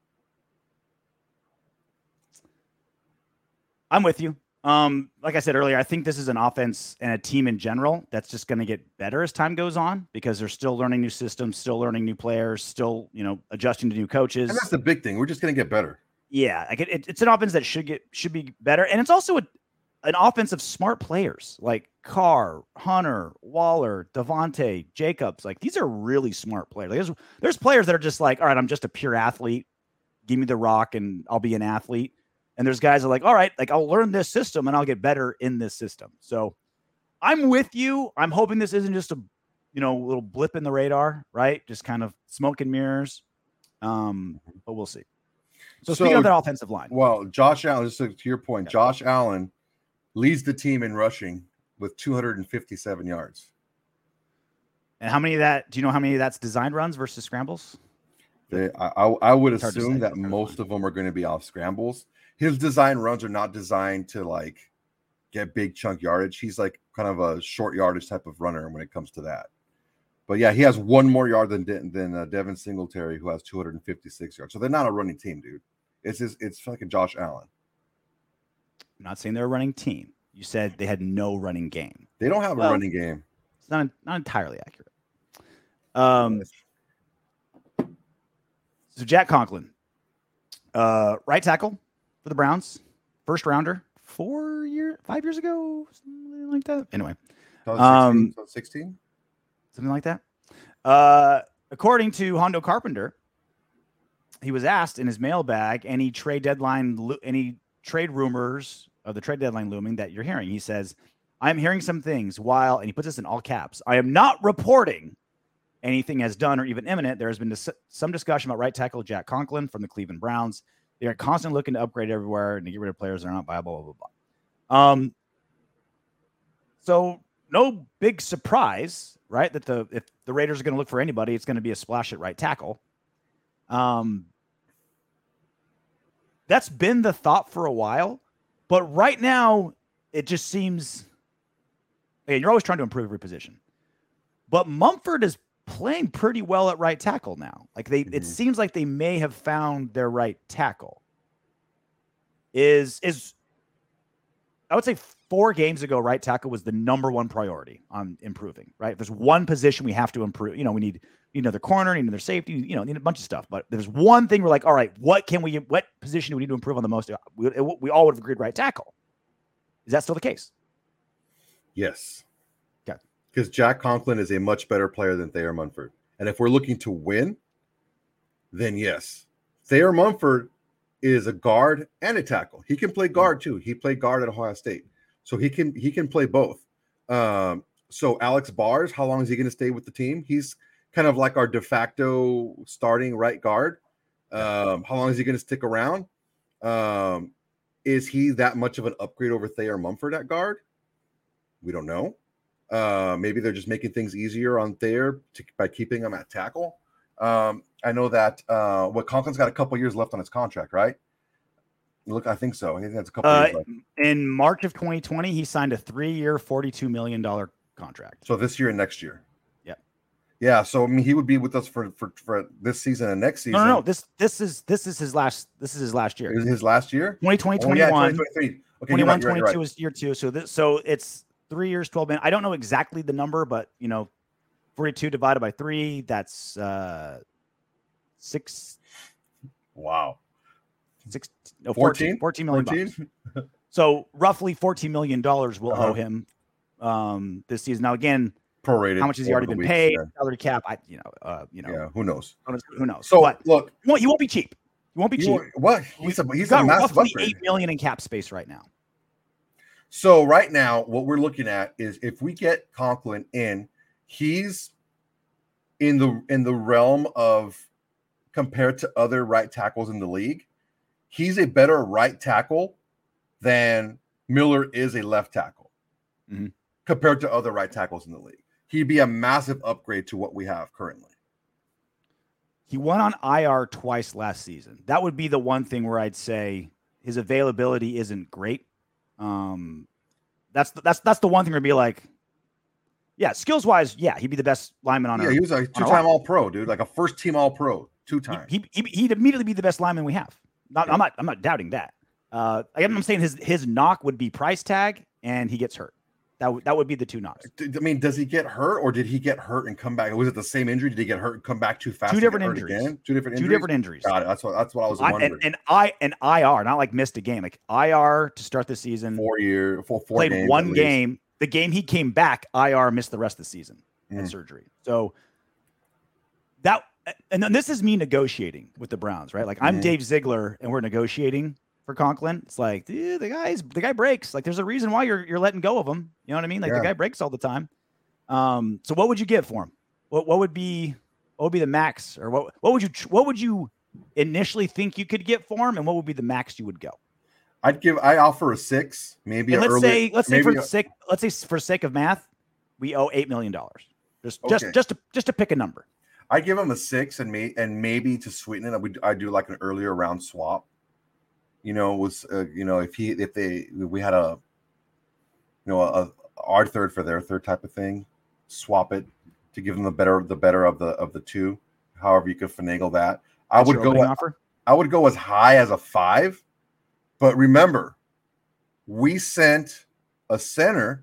I'm with you. Um, like I said earlier, I think this is an offense and a team in general that's just going to get better as time goes on because they're still learning new systems, still learning new players, still you know adjusting to new coaches. And that's the big thing. We're just going to get better. Yeah, like it, it, it's an offense that should get should be better, and it's also a, an offense of smart players like Carr, Hunter, Waller, Devontae, Jacobs. Like these are really smart players. Like, there's there's players that are just like, all right, I'm just a pure athlete. Give me the rock, and I'll be an athlete. And there's guys that are like, all right, like I'll learn this system, and I'll get better in this system. So I'm with you. I'm hoping this isn't just a you know little blip in the radar, right? Just kind of smoke and mirrors. Um, but we'll see. So, so speaking of that offensive line. Well, Josh Allen, just to your point, yeah. Josh Allen leads the team in rushing with two hundred fifty-seven yards. And how many of that, do you know how many of that's designed runs versus scrambles? They, I, I would assume that most of them are going to be off scrambles. His design runs are not designed to like get big chunk yardage. He's like kind of a short yardage type of runner when it comes to that. But yeah, he has one more yard than than uh, Devin Singletary, who has two hundred fifty-six yards. So they're not a running team, dude. It's just, it's fucking Josh Allen. I'm not saying they're a running team. You said they had no running game. They don't have well, a running game. It's not not entirely accurate. Um. So Jack Conklin, uh, right tackle for the Browns, first rounder, four year, five years ago, something like that. Anyway, um, sixteen. Something like that. Uh, according to Hondo Carpenter, he was asked in his mailbag any trade deadline, any trade rumors of the trade deadline looming that you're hearing. He says, I'm hearing some things while, and he puts this in all caps, I am not reporting anything has done or even imminent. There has been dis- some discussion about right tackle Jack Conklin from the Cleveland Browns. They are constantly looking to upgrade everywhere and to get rid of players that are not viable, blah, blah, blah. Um, so no big surprise, right? That the if the Raiders are going to look for anybody, it's going to be a splash at right tackle. Um, that's been the thought for a while. But right now, it just seems, and you're always trying to improve every position. But Mumford is playing pretty well at right tackle now. Like they, mm-hmm. it seems like they may have found their right tackle. Is is I would say four games ago, right tackle was the number one priority on improving. Right, if there's one position we have to improve. You know, we need, we need another corner, need another safety. You know, need a bunch of stuff. But there's one thing we're like, all right, what can we? What position do we need to improve on the most? We, we all would have agreed right tackle. Is that still the case? Yes. Okay. Because Jack Conklin is a much better player than Thayer Munford. And if we're looking to win, then yes. Thayer Munford is a guard and a tackle. He can play guard too. He played guard at Ohio State. So he can he can play both. Um, so Alex Bars, how long is he going to stay with the team? He's kind of like our de facto starting right guard. Um, how long is he going to stick around? Um, Is he that much of an upgrade over Thayer Munford at guard? We don't know. Uh, maybe they're just making things easier on Thayer to, by keeping him at tackle. Um, I know that uh, what Conklin's got a couple years left on his contract, right? Look, I think so. I think that's a couple uh, years left. In March of twenty twenty, he signed a three-year, forty-two million dollars contract. So this year and next year. Yep. Yeah. So I mean, he would be with us for for, for this season and next season. No, no, no. This this is this is his last. This is his last year. Is his last year? twenty twenty, oh, yeah, twenty-one. twenty twenty-three. Okay, twenty-one, you're right, you're right, twenty-two you're right. is year two. So this, so it's three years, twelve million. I don't know exactly the number, but you know, forty-two divided by three, that's uh six. Wow. Six, no, fourteen, fourteen million fourteen? bucks. So roughly fourteen million dollars will Uh-huh. owe him um this season. Now again, Prorated. how much has he over already the been weeks, paid? yeah. Salary cap, I you know, uh, you know, Yeah, who knows? who knows? So but look, he won't, he won't be cheap. He won't be you cheap. want- what? He's a He's he's got a massive roughly upgrade. eight million in cap space right now. So right now, what we're looking at is if we get Conklin in, he's in the in the realm of compared to other right tackles in the league, he's a better right tackle than Miller is a left tackle Mhm. compared to other right tackles in the league. He'd be a massive upgrade to what we have currently. He went on I R twice last season. That would be the one thing where I'd say his availability isn't great. Um, that's the, that's that's the one thing where be like, yeah, skills wise, yeah, he'd be the best lineman on Yeah, our. he was a two-time All-Pro, dude, like a first-team All-Pro, two times. He, he, he'd immediately be the best lineman we have. Not, yeah. I'm not I'm not doubting that. Uh, I'm saying his his knock would be price tag, and he gets hurt. That w- that would be the two knocks. I mean, does he get hurt, or did he get hurt and come back? Was it the same injury? Did he get hurt and come back too fast? Two different and get hurt injuries. Again? Two different Two injuries. different injuries. Got it. That's what that's what I was I, wondering. and, and I and I R, not like missed a game, like I R to start the season. Four year, four, four played games one game. The game he came back, I R missed the rest of the season Mm. and surgery. So that, and then this is me negotiating with the Browns, right? Like I'm Mhm. Dave Ziegler, and we're negotiating for Conklin. It's like, dude, the guy's the guy breaks. Like there's a reason why you're you're letting go of him. You know what I mean? Like Yeah. the guy breaks all the time. Um, so what would you get for him? What what would be what would be the max, or what what would you what would you initially think you could get for him, and what would be the max you would go? I'd give. I offer a six, maybe. And a let's early, say let's say for maybe the a- sake let's say for sake of math, we owe eight million dollars. Just Okay. just just to just to pick a number. I'd give him a six, and may and maybe to sweeten it, I would I do like an earlier round swap. You know, was uh, you know if he if they we had a you know a, a our third for their third type of thing, swap it to give them the better the better of the of the two. However, you could finagle that. I That's would your go. opening at- offer. I would go as high as a five, but remember, we sent a center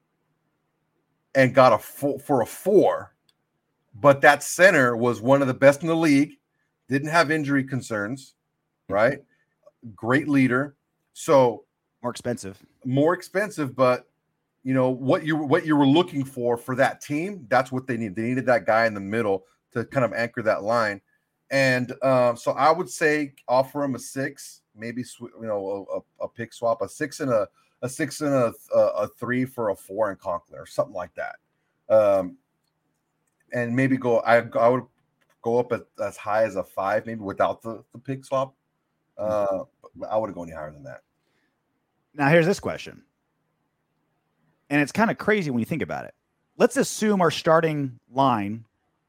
and got a four for a four, but that center was one of the best in the league, didn't have injury concerns, right? Great leader. So More expensive. more expensive, but you know what you what you were looking for for that team, that's what they need. They needed that guy in the middle to kind of anchor that line. And um, so I would say offer him a six, maybe sw- you know a, a pick swap, a six and a a six and a, a a three for a four in Conklin or something like that. Um, and maybe go. I I would go up at, as high as a five, maybe without the the pick swap. Uh, but I wouldn't go any higher than that. Now here's this question. And it's kind of crazy when you think about it. Let's assume our starting line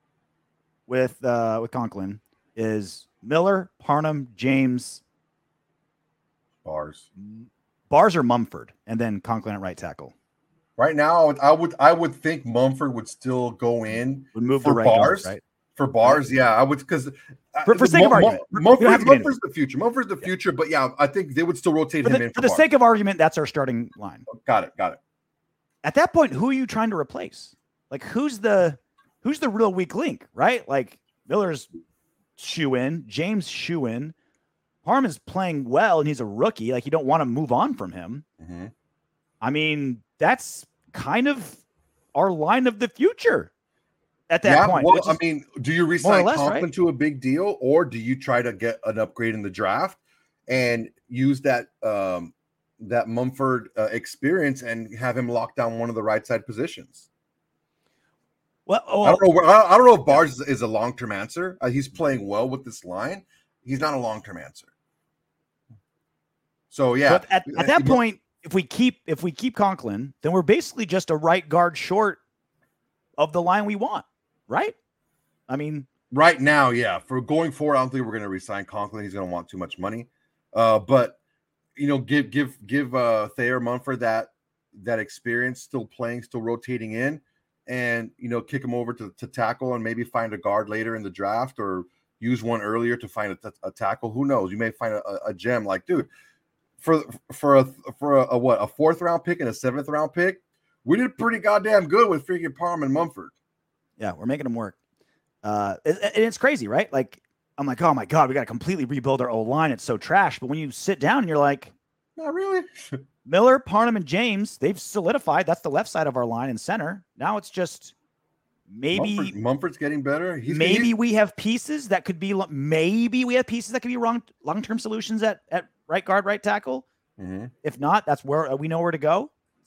with uh, with Conklin is Miller, Parnham, James, Bars. Bars or Mumford, and then Conklin at right tackle. Right now, I would I would think Mumford would still go in Would move for the right Bars. guard, right? For Bars, yeah, I would because For- for sake of argument. We don't have Mumford's, to get into Mumford's the future. Mumford's the future, but yeah, I think they would still rotate For him the, in for for, the Bars. sake of argument, that's our starting line. Got it, got it. At that point, who are you trying to replace? Like, who's the who's the real weak link, right? Like, Miller's shoe in, James shoe in. Parman's playing well, and he's a rookie. Like, you don't want to move on from him. Mm-hmm. I mean, that's kind of our line of the future at that yeah, point. well, which I is- mean, do you more or resign less, Conklin right? to a big deal, or do you try to get an upgrade in the draft and use that um, that Mumford uh, experience and have him lock down one of the right side positions? well, oh, I don't know. Where, I I don't know if Bars is, is a long term answer. Uh, he's playing well with this line. He's not a long term answer. So yeah, But at, at that point, if we keep if we keep Conklin, then we're basically just a right guard short of the line we want, right? I mean, right now, yeah. For going forward, I don't think we're going to resign Conklin. He's going to want too much money. Uh, but you know, give give give uh, Thayer Mumford that that experience, still playing, still rotating in, and you know, kick him over to, to tackle and maybe find a guard later in the draft or use one earlier to find a, a tackle. Who knows? You may find a, a gem. Like, dude, for for a for a, a what a fourth round pick and a seventh round pick, we did pretty goddamn good with freaking Parham and Mumford. yeah, we're making them work. Uh, it- and it's crazy, right? Like, I'm like, oh my god, we got to completely rebuild our old line. It's so trash. But when you sit down and you're like, Not really. Miller, Parham, and James, they've solidified. That's the left side of our line and center. Now it's just maybe Mumford, Mumford's getting better. He's maybe he's- we have pieces that could be lo- maybe we have pieces that could be wrong long-term solutions at at right guard, right tackle. Mhm. If not, that's where we know where to go.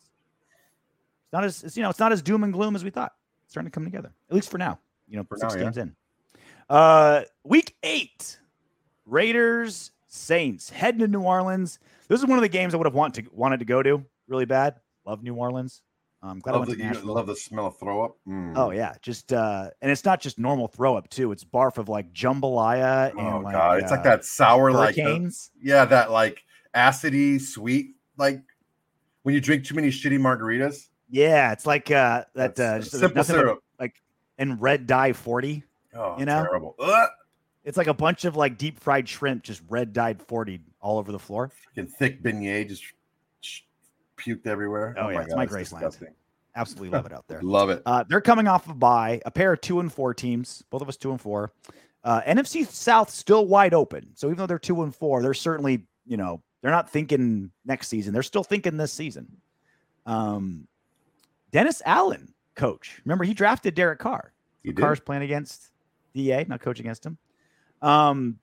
It's not as it's, you know, it's not as doom and gloom as we thought. It's starting to come together, at least for now. You know, For six now, yeah. games in. Uh, week eight, Raiders Saints heading to New Orleans. This is one of the games I would have want to wanted to go to really bad. Love New Orleans. Um, glad I Love went the, to you Nashville. love the smell of throw up. Mm. Oh yeah, just uh, and it's not just normal throw up too. It's barf of like jambalaya and Oh like, god, it's uh, like that sour, like the- hurricanes. yeah, that like acidy, sweet, like when you drink too many shitty margaritas. Yeah, it's like uh, that That's uh, just, simple nothing but, syrup. like and red dye forty. Oh, you know? terrible. Ugh. It's like a bunch of like deep fried shrimp, just red dyed forty all over the floor. Fucking thick beignet just sh- puked everywhere. Oh, yeah, it's my it's Graceland. disgusting. Absolutely love it out there. Love it. Uh, they're coming off of bye, a pair of two and four teams, both of us two and four. Uh, N F C South still wide open. So even though they're two and four, they're certainly, you know, they're not thinking next season. They're still thinking this season. Um, Dennis Allen, coach. Remember, he drafted Derek Carr. He did. Carr's playing against D A, not coach against him. Um,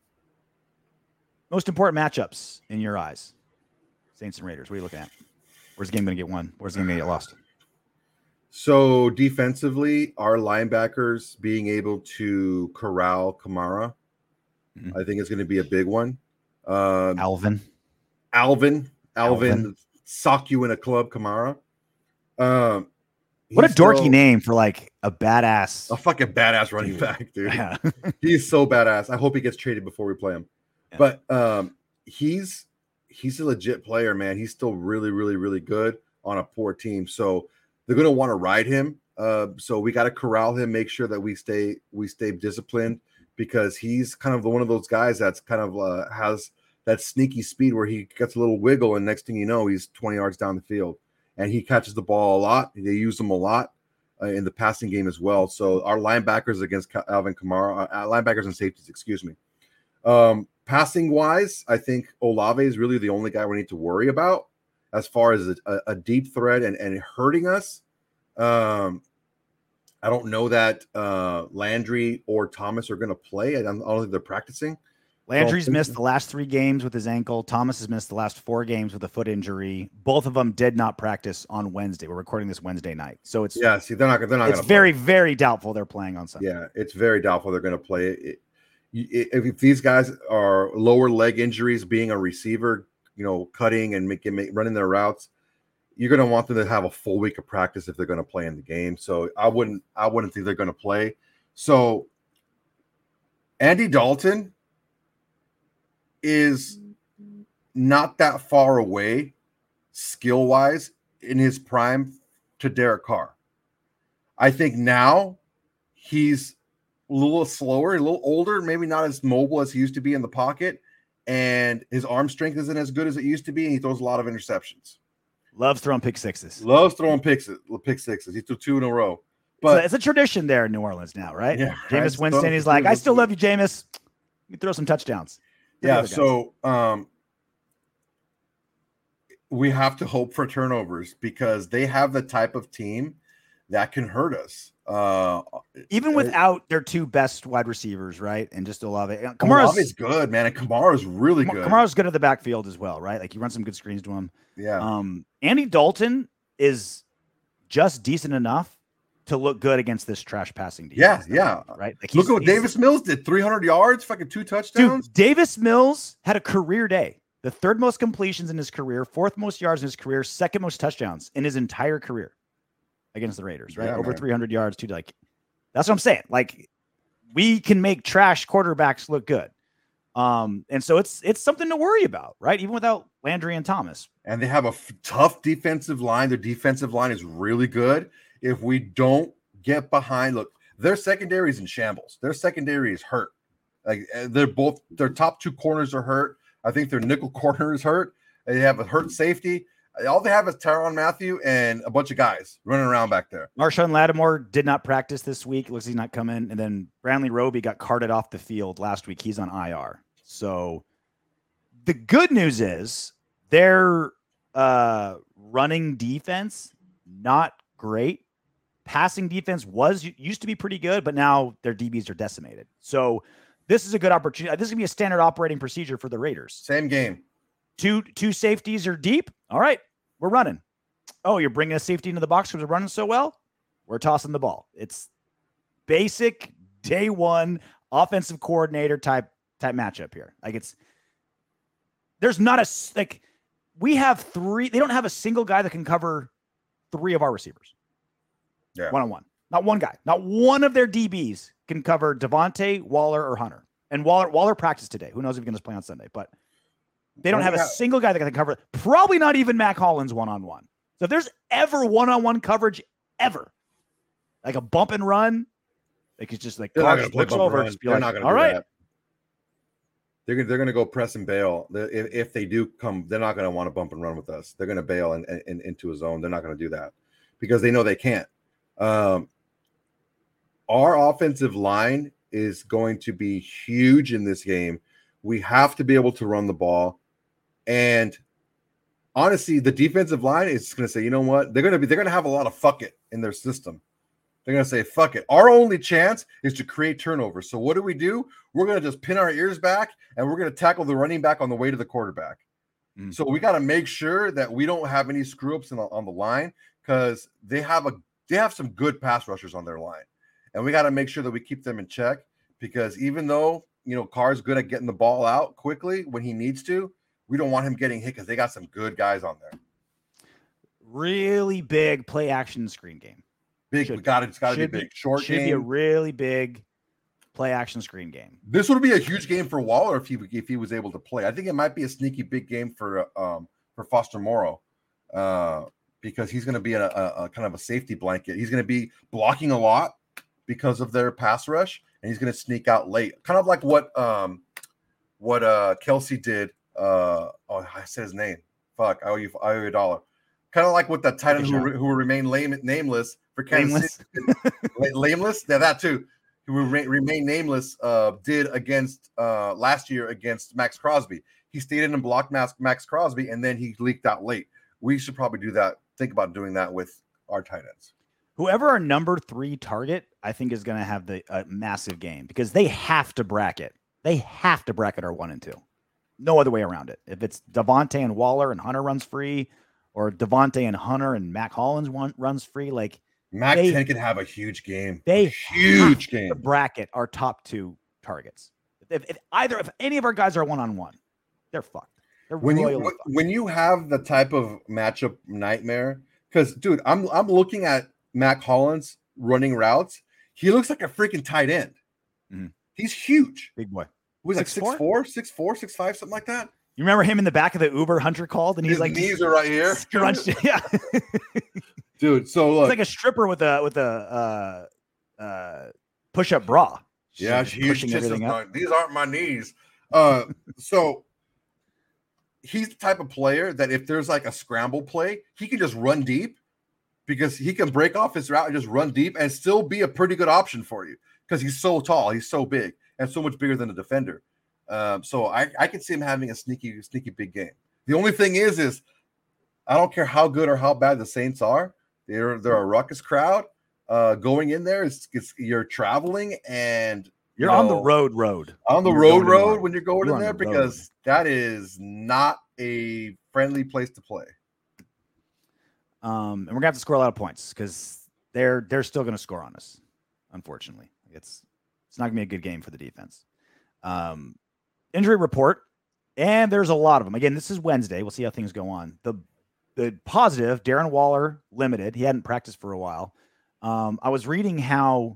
most important matchups in your eyes, Saints and Raiders. What are you looking at? Where's the game going to get won? Where's the game going to get lost? So defensively, our linebackers being able to corral Kamara, Mhm. I think is going to be a big one. Um, Alvin. Alvin, Alvin, Alvin. sock you in a club, Kamara. Um, What a he's dorky still name for like a badass. A fucking badass running Dude. back, dude. Yeah. He's so badass. I hope he gets traded before we play him. Yeah. But um, he's he's a legit player, man. He's still really, really, really good on a poor team. So they're gonna want to ride him. Uh, so we got to corral him, make sure that we stay we stay disciplined because he's kind of one of those guys that's kind of uh, has that sneaky speed where he gets a little wiggle, and next thing you know, he's twenty yards down the field, and he catches the ball a lot. They use him a lot. Uh, in the passing game as well. So our linebackers against Ka- Alvin Kamara, uh, linebackers and safeties, excuse me. Um, passing wise, I think Olave is really the only guy we need to worry about as far as a, a deep threat and, and hurting us. Um, I don't know that uh, Landry or Thomas are going to play. I don't, I don't think they're practicing. Landry's Well, missed the last three games with his ankle. Thomas has missed the last four games with a foot injury. Both of them did not practice on Wednesday. We're recording this Wednesday night, so it's Yeah, see, they're not. They're not. it's gonna very play. very doubtful they're playing on Sunday. Yeah, it's very doubtful they're going to play it. It- it- If, if these guys are lower leg injuries, being a receiver, you know, cutting and making make, running their routes, you're going to want them to have a full week of practice if they're going to play in the game. So I wouldn't, I wouldn't think they're going to play. So Andy Dalton is not that far away skill wise in his prime to Derek Carr. I think now he's a little slower, a little older, maybe not as mobile as he used to be in the pocket, and his arm strength isn't as good as it used to be, and he throws a lot of interceptions. Loves throwing pick sixes. Loves throwing picks, pick sixes. He threw two in a row. But so it's a tradition there in New Orleans now, right? Yeah, Jameis right. Winston, he's like, I still love you, Jameis. You throw some touchdowns. Yeah, so um, we have to hope for turnovers because they have the type of team that can hurt us. Uh, Even without their two best wide receivers, right? And just Olave. Kamara's is good, man. And Kamara's really good. Kamara's good at the backfield as well, right? Like you run some good screens to him. Yeah. Um, Andy Dalton is just decent enough to look good against this trash passing defense. Yeah, yeah. Right? Like look at what Davis Mills did. three hundred yards, fucking two touchdowns. Dude, Davis Mills had a career day. The third most completions in his career, fourth most yards in his career, second most touchdowns in his entire career against the Raiders, right? Yeah, Over man. three hundred yards, too. Like, that's what I'm saying. Like, we can make trash quarterbacks look good. Um, and so it's it's something to worry about, right? Even without Landry and Thomas. And they have a f- tough defensive line. Their defensive line is really good. If we don't get behind, look, their secondary is in shambles. Their secondary is hurt. Like they're both, their top two corners are hurt. I think their nickel corner is hurt. They have a hurt safety. All they have is Tyrann Mathieu and a bunch of guys running around back there. Marshawn Lattimore did not practice this week. Looks like he's not coming. And then Brantley Roby got carted off the field last week. He's on I R. So the good news is their uh, running defense, not great. Passing defense was used to be pretty good, but now their D Bs are decimated. So this is a good opportunity. This is going to be a standard operating procedure for the Raiders. Same game. Two two safeties are deep. All right, we're running. Oh, you're bringing a safety into the box because we're running so well? We're tossing the ball. It's basic day one offensive coordinator type type matchup here. Like it's there's not a like we have three. They don't have a single guy that can cover three of our receivers. Yeah, one on one. Not one guy. Not one of their D Bs can cover Devontae, Waller, or Hunter. And Waller Waller practiced today. Who knows if he's going to play on Sunday? But they don't have a single guy that can cover. Probably not even Mac Hollins one on one. So if there's ever one on one coverage ever, like a bump and run, they could just like They're just looks over. Just be they're like, not going to all do right. that. They're gonna, they're going to go press and bail. If, if they do come, they're not going to want to bump and run with us. They're going to bail and in, in, into a zone. They're not going to do that because they know they can't. Um, our offensive line is going to be huge in this game. We have to be able to run the ball. And honestly, the defensive line is going to say, you know what? They're going to be, they're going to have a lot of fuck it in their system. They're going to say, fuck it. Our only chance is to create turnovers. So what do we do? We're going to just pin our ears back and we're going to tackle the running back on the way to the quarterback. Mm-hmm. So we got to make sure that we don't have any screw ups on the line because they have a, they have some good pass rushers on their line. And we got to make sure that we keep them in check because even though, you know, Carr's good at getting the ball out quickly when he needs to, we don't want him getting hit because they got some good guys on there. Really big play action screen game. Big, should, we got it. It's got to be big. Short should game. be a really big play action screen game. This would be a huge game for Waller if he if he was able to play. I think it might be a sneaky big game for um for Foster Moreau, uh, because he's going to be a, a, a kind of a safety blanket. He's going to be blocking a lot because of their pass rush, and he's going to sneak out late, kind of like what um what uh Kelsey did. Uh, oh, I said his name. Fuck, I owe you. I owe you a dollar. Kind of like what the tight end who, who will remain lame, nameless for Kansas City. Lameless? Yeah, that too. Who will re- remain nameless uh, did against uh, last year against Max Crosby. He stayed in and blocked Max, Max Crosby, and then he leaked out late. We should probably do that. Think about doing that with our tight ends. Whoever our number three target, I think, is going to have the uh, massive game because they have to bracket. They have to bracket our one and two. No other way around it. If it's Devontae and Waller and Hunter runs free, or Devontae and Hunter and Mac Hollins one runs free, like Mac ten can have a huge game. They huge game. To bracket our top two targets. If, if either if any of our guys are one on one, they're fucked. They're when you fucked. when you have the type of matchup nightmare, because dude, I'm I'm looking at Mac Hollins running routes. He looks like a freaking tight end. Mm-hmm. He's huge, big boy. Who's like six four, six four, six five, something like that. You remember him in the back of the Uber Hunter called, and he's His like, knees are right here, scrunched. Yeah, dude. So look, it's like a stripper with a with a uh, uh, push up bra. Yeah, She's huge pushing everything up. Not, these aren't my knees. Uh, so he's the type of player that if there's like a scramble play, he can just run deep because he can break off his route and just run deep and still be a pretty good option for you because he's so tall, he's so big, and so much bigger than a defender. Um, so I, I can see him having a sneaky, sneaky big game. The only thing is, is I don't care how good or how bad the Saints are. They're they're a ruckus crowd. Uh, going in there, it's, it's you're traveling and you're you know, on the road, road on the you're road, road when you're going you're in there the because road. that is not a friendly place to play. Um, and we're gonna have to score a lot of points because they're they're still gonna score on us. Unfortunately, it's it's not gonna be a good game for the defense. Um, injury report, and there's a lot of them. Again, this is Wednesday. We'll see how things go on. The the positive, Darren Waller limited. He hadn't practiced for a while. Um, I was reading how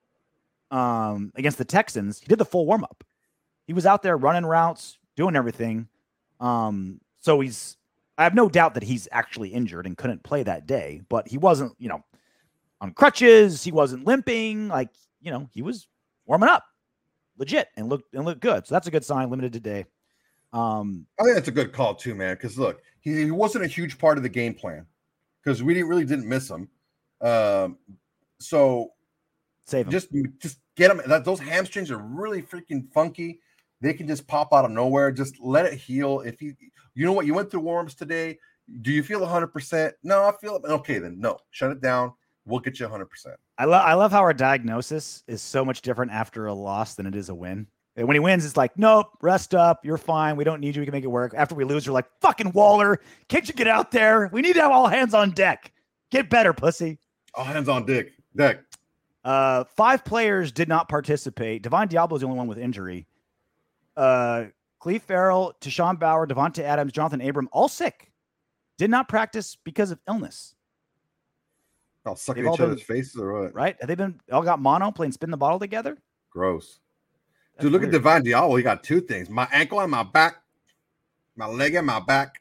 um, against the Texans, he did the full warm up. He was out there running routes, doing everything. Um, so he's, I have no doubt that he's actually injured and couldn't play that day, but he wasn't, you know, on crutches. He wasn't limping. Like, you know, he was warming up legit and looked, and looked good. So that's a good sign. Limited today. Um, I think that's a good call too, man. Because look, he, he wasn't a huge part of the game plan because we didn't really didn't miss him. Um, so save him. Just, just get him. That those hamstrings are really freaking funky. They can just pop out of nowhere. Just let it heal. If you, you know what, you went through warm-ups today. Do you feel one hundred percent? No, I feel okay. Then no, shut it down. We'll get you one hundred percent. I love, I love how our diagnosis is so much different after a loss than it is a win. And when he wins, it's like, nope, rest up. You're fine. We don't need you. We can make it work. After we lose, you're like, fucking Waller, can't you get out there? We need to have all hands on deck. Get better, pussy. All hands on deck. Deck. Uh, five players did not participate. Divine Diablo is the only one with injury. Uh, Cleve Farrell, Tashawn Bauer, Devontae Adams, Jonathan Abram, all sick. Did not practice because of illness. I'll suck They've at all each other's been- faces or what? Right? Have they been all got mono playing spin the bottle together? Gross. That's Dude, look weird. at Divine Diablo. He got two things: my ankle and my back, my leg and my back.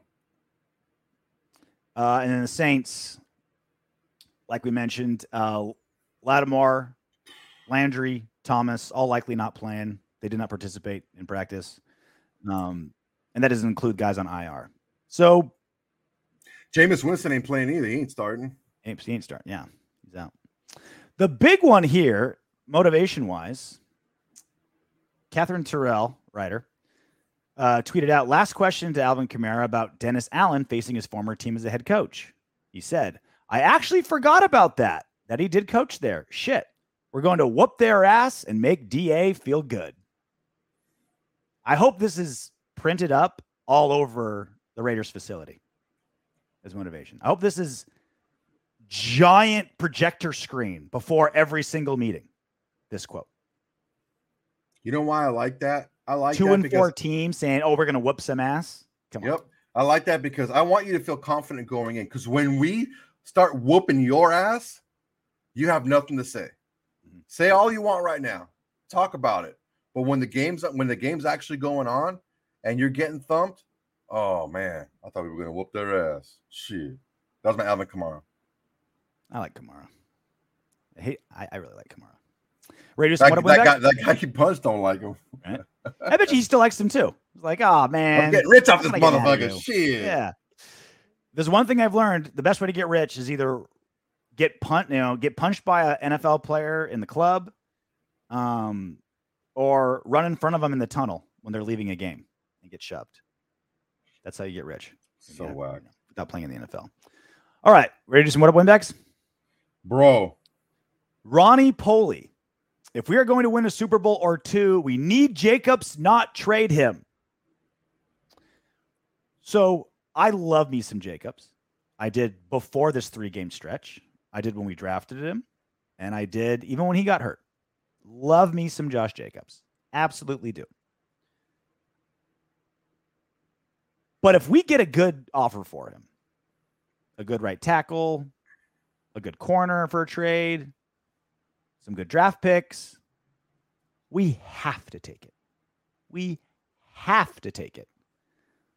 Uh, and then the Saints, like we mentioned, uh, Lattimore, Landry, Thomas, all likely not playing. They did not participate in practice. Um, and that doesn't include guys on I R. So Jameis Winston ain't playing either. He ain't starting. he ain't starting. Yeah, he's out. The big one here, motivation-wise, Catherine Terrell, writer, uh, tweeted out, last question to Alvin Kamara about Dennis Allen facing his former team as a head coach. He said, I actually forgot about that, that he did coach there. Shit. We're going to whoop their ass and make D A feel good. I hope this is printed up all over the Raiders facility as motivation. I hope this is giant projector screen before every single meeting. This quote. You know why I like that? I like Two that and because, four teams saying, oh, we're going to whoop some ass. Come on. Yep. I like that because I want you to feel confident going in. Because when we start whooping your ass, you have nothing to say. Mm-hmm. Say all you want right now. Talk about it. But when the game's when the game's actually going on and you're getting thumped, oh man, I thought we were gonna whoop their ass. Shit. That was my Alvin Kamara. I like Kamara. I hate. I, I really like Kamara. Raiders. That, what that, that guy, that guy he punched don't like him. Right? I bet you he still likes him too. He's like, oh man, I'm getting rich off I'm this gonna get mad at motherfucker. you." Shit. Yeah. There's one thing I've learned: the best way to get rich is either get punt, you know, get punched by an N F L player in the club, um, or run in front of them in the tunnel when they're leaving a game and get shoved. That's how you get rich. So Yeah, whack. without playing in the N F L. All right, ready to do some what up Windex? Bro. Ronnie Poley. If we are going to win a Super Bowl or two, we need Jacobs, not trade him. So I love me some Jacobs. I did before this three-game stretch. I did when we drafted him. And I did even when he got hurt. Love me some Josh Jacobs. Absolutely do. But if we get a good offer for him, a good right tackle, a good corner for a trade, some good draft picks, we have to take it. We have to take it.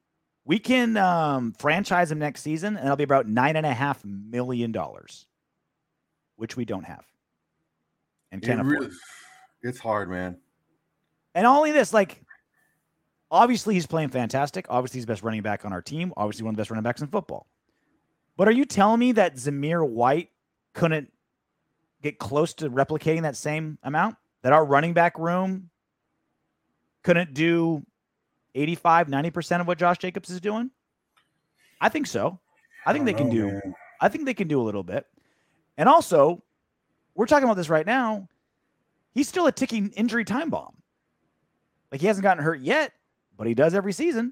We can um, franchise him next season, and it'll be about nine and a half million dollars, which we don't have and can't it afford. really, it's hard, man. And only this, like, obviously he's playing fantastic. Obviously he's the best running back on our team. Obviously one of the best running backs in football. But are you telling me that Zamir White couldn't get close to replicating that same amount? That our running back room couldn't do eighty-five, ninety percent of what Josh Jacobs is doing? I think so. I think I they can know, do man. I think they can do a little bit. And also, we're talking about this right now. He's still a ticking injury time bomb. Like, he hasn't gotten hurt yet, but he does every season.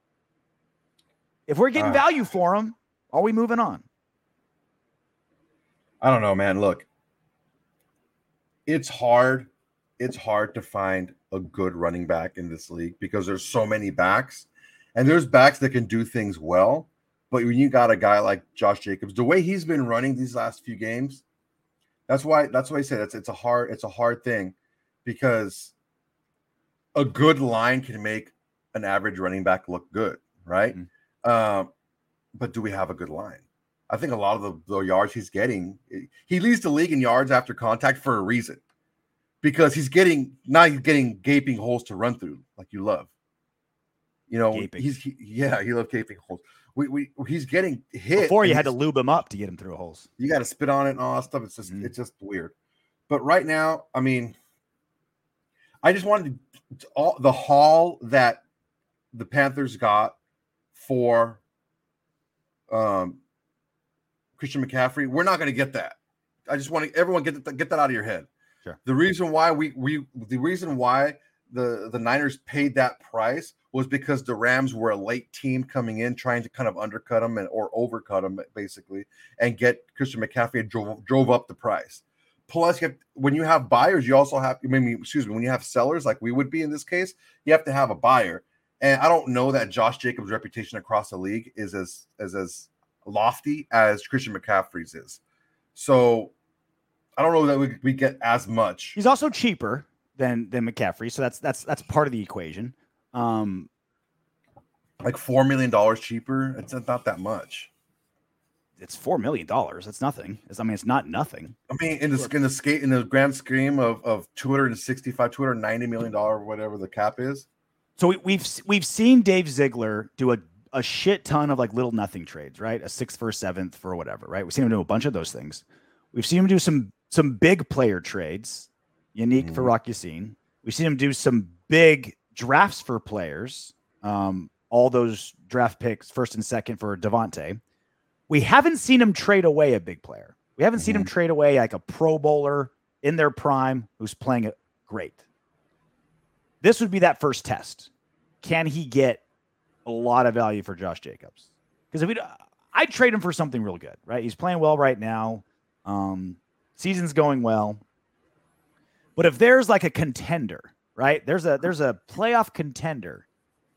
If we're getting Uh, value for him, are we moving on? I don't know, man. Look, it's hard. It's hard to find a good running back in this league because there's so many backs, and there's backs that can do things well. But when you got a guy like Josh Jacobs, the way he's been running these last few games, that's why that's why I said it's it's a hard it's a hard thing, because a good line can make an average running back look good, right? Mm-hmm. Um, but do we have a good line? I think a lot of the, the yards he's getting, he leads the league in yards after contact for a reason, because he's getting now he's getting gaping holes to run through like you love. You know, Gaping. he's he, yeah, he loves gaping holes. We we he's getting hit Before you and had to he's- lube him up to get him through holes. you got to spit on it and all that stuff. It's just Mhm. it's just weird. But right now, I mean, I just wanted to, all the haul that the Panthers got for um Christian McCaffrey. We're not going to get that. I just want to everyone get that, get that out of your head. Sure. The reason why we we the reason why the the Niners paid that price was because the Rams were a late team coming in trying to kind of undercut them and or overcut them basically and get Christian McCaffrey and drove drove up the price. Plus, you have, when you have buyers, you also have, I mean, excuse me, when you have sellers like we would be in this case, you have to have a buyer. And I don't know that Josh Jacobs' reputation across the league is as as as lofty as Christian McCaffrey's is. So I don't know that we, we get as much. He's also cheaper than than McCaffrey, so that's that's that's part of the equation. Um, Like four million dollars cheaper. It's not that much. it's four million dollars. That's nothing. It's, I mean, it's not nothing. I mean, in the in the skate in the grand scheme of of two hundred sixty-five, two hundred ninety million dollars, whatever the cap is. So we, we've we've seen Dave Ziegler do a, a shit ton of like little nothing trades, right? A sixth for a seventh for whatever, right? We've seen him do a bunch of those things. We've seen him do some some big player trades, unique Mhm. for Rock Yassin. We've seen him do some big drafts for players. Um, all those draft picks, first and second for Devontae. We haven't seen him trade away a big player. We haven't seen him trade away like a Pro Bowler in their prime who's playing it great. This would be that first test. Can he get a lot of value for Josh Jacobs? Because if we, I'd trade him for something real good, right? He's playing well right now. Um, season's going well. But if there's like a contender, right? There's a there's a playoff contender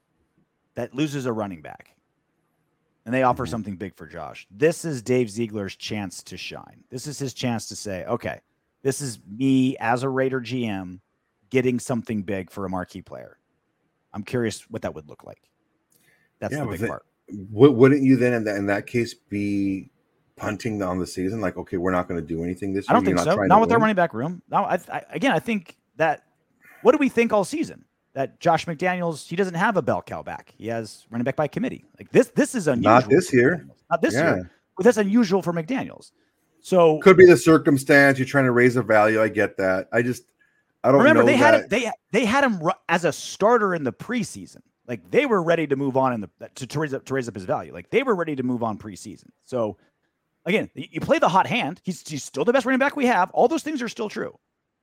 that loses a running back, and they offer something big for Josh. This is Dave Ziegler's chance to shine. This is his chance to say, okay, this is me as a Raider G M getting something big for a marquee player. I'm curious what that would look like. That's Yeah, the but big then- part. Would, wouldn't you then in that in that case be punting on the season? Like, okay, we're not going to do anything this year. I don't You're think so. trying Not to with their win? running back room. No, I, I again, I think that. What do we think all season? That Josh McDaniels, he doesn't have a bell cow back. He has running back by committee. Like this, this is unusual. Not this for year. McDaniels. Not this Yeah. year. But that's unusual for McDaniels. So Could be the circumstance. You're trying to raise the value. I get that. I just, I don't remember know they that. had him, they they had him ru- as a starter in the preseason. Like they were ready to move on in the to, to raise up to raise up his value. Like they were ready to move on preseason. So again, you you play the hot hand. He's he's still the best running back we have. All those things are still true.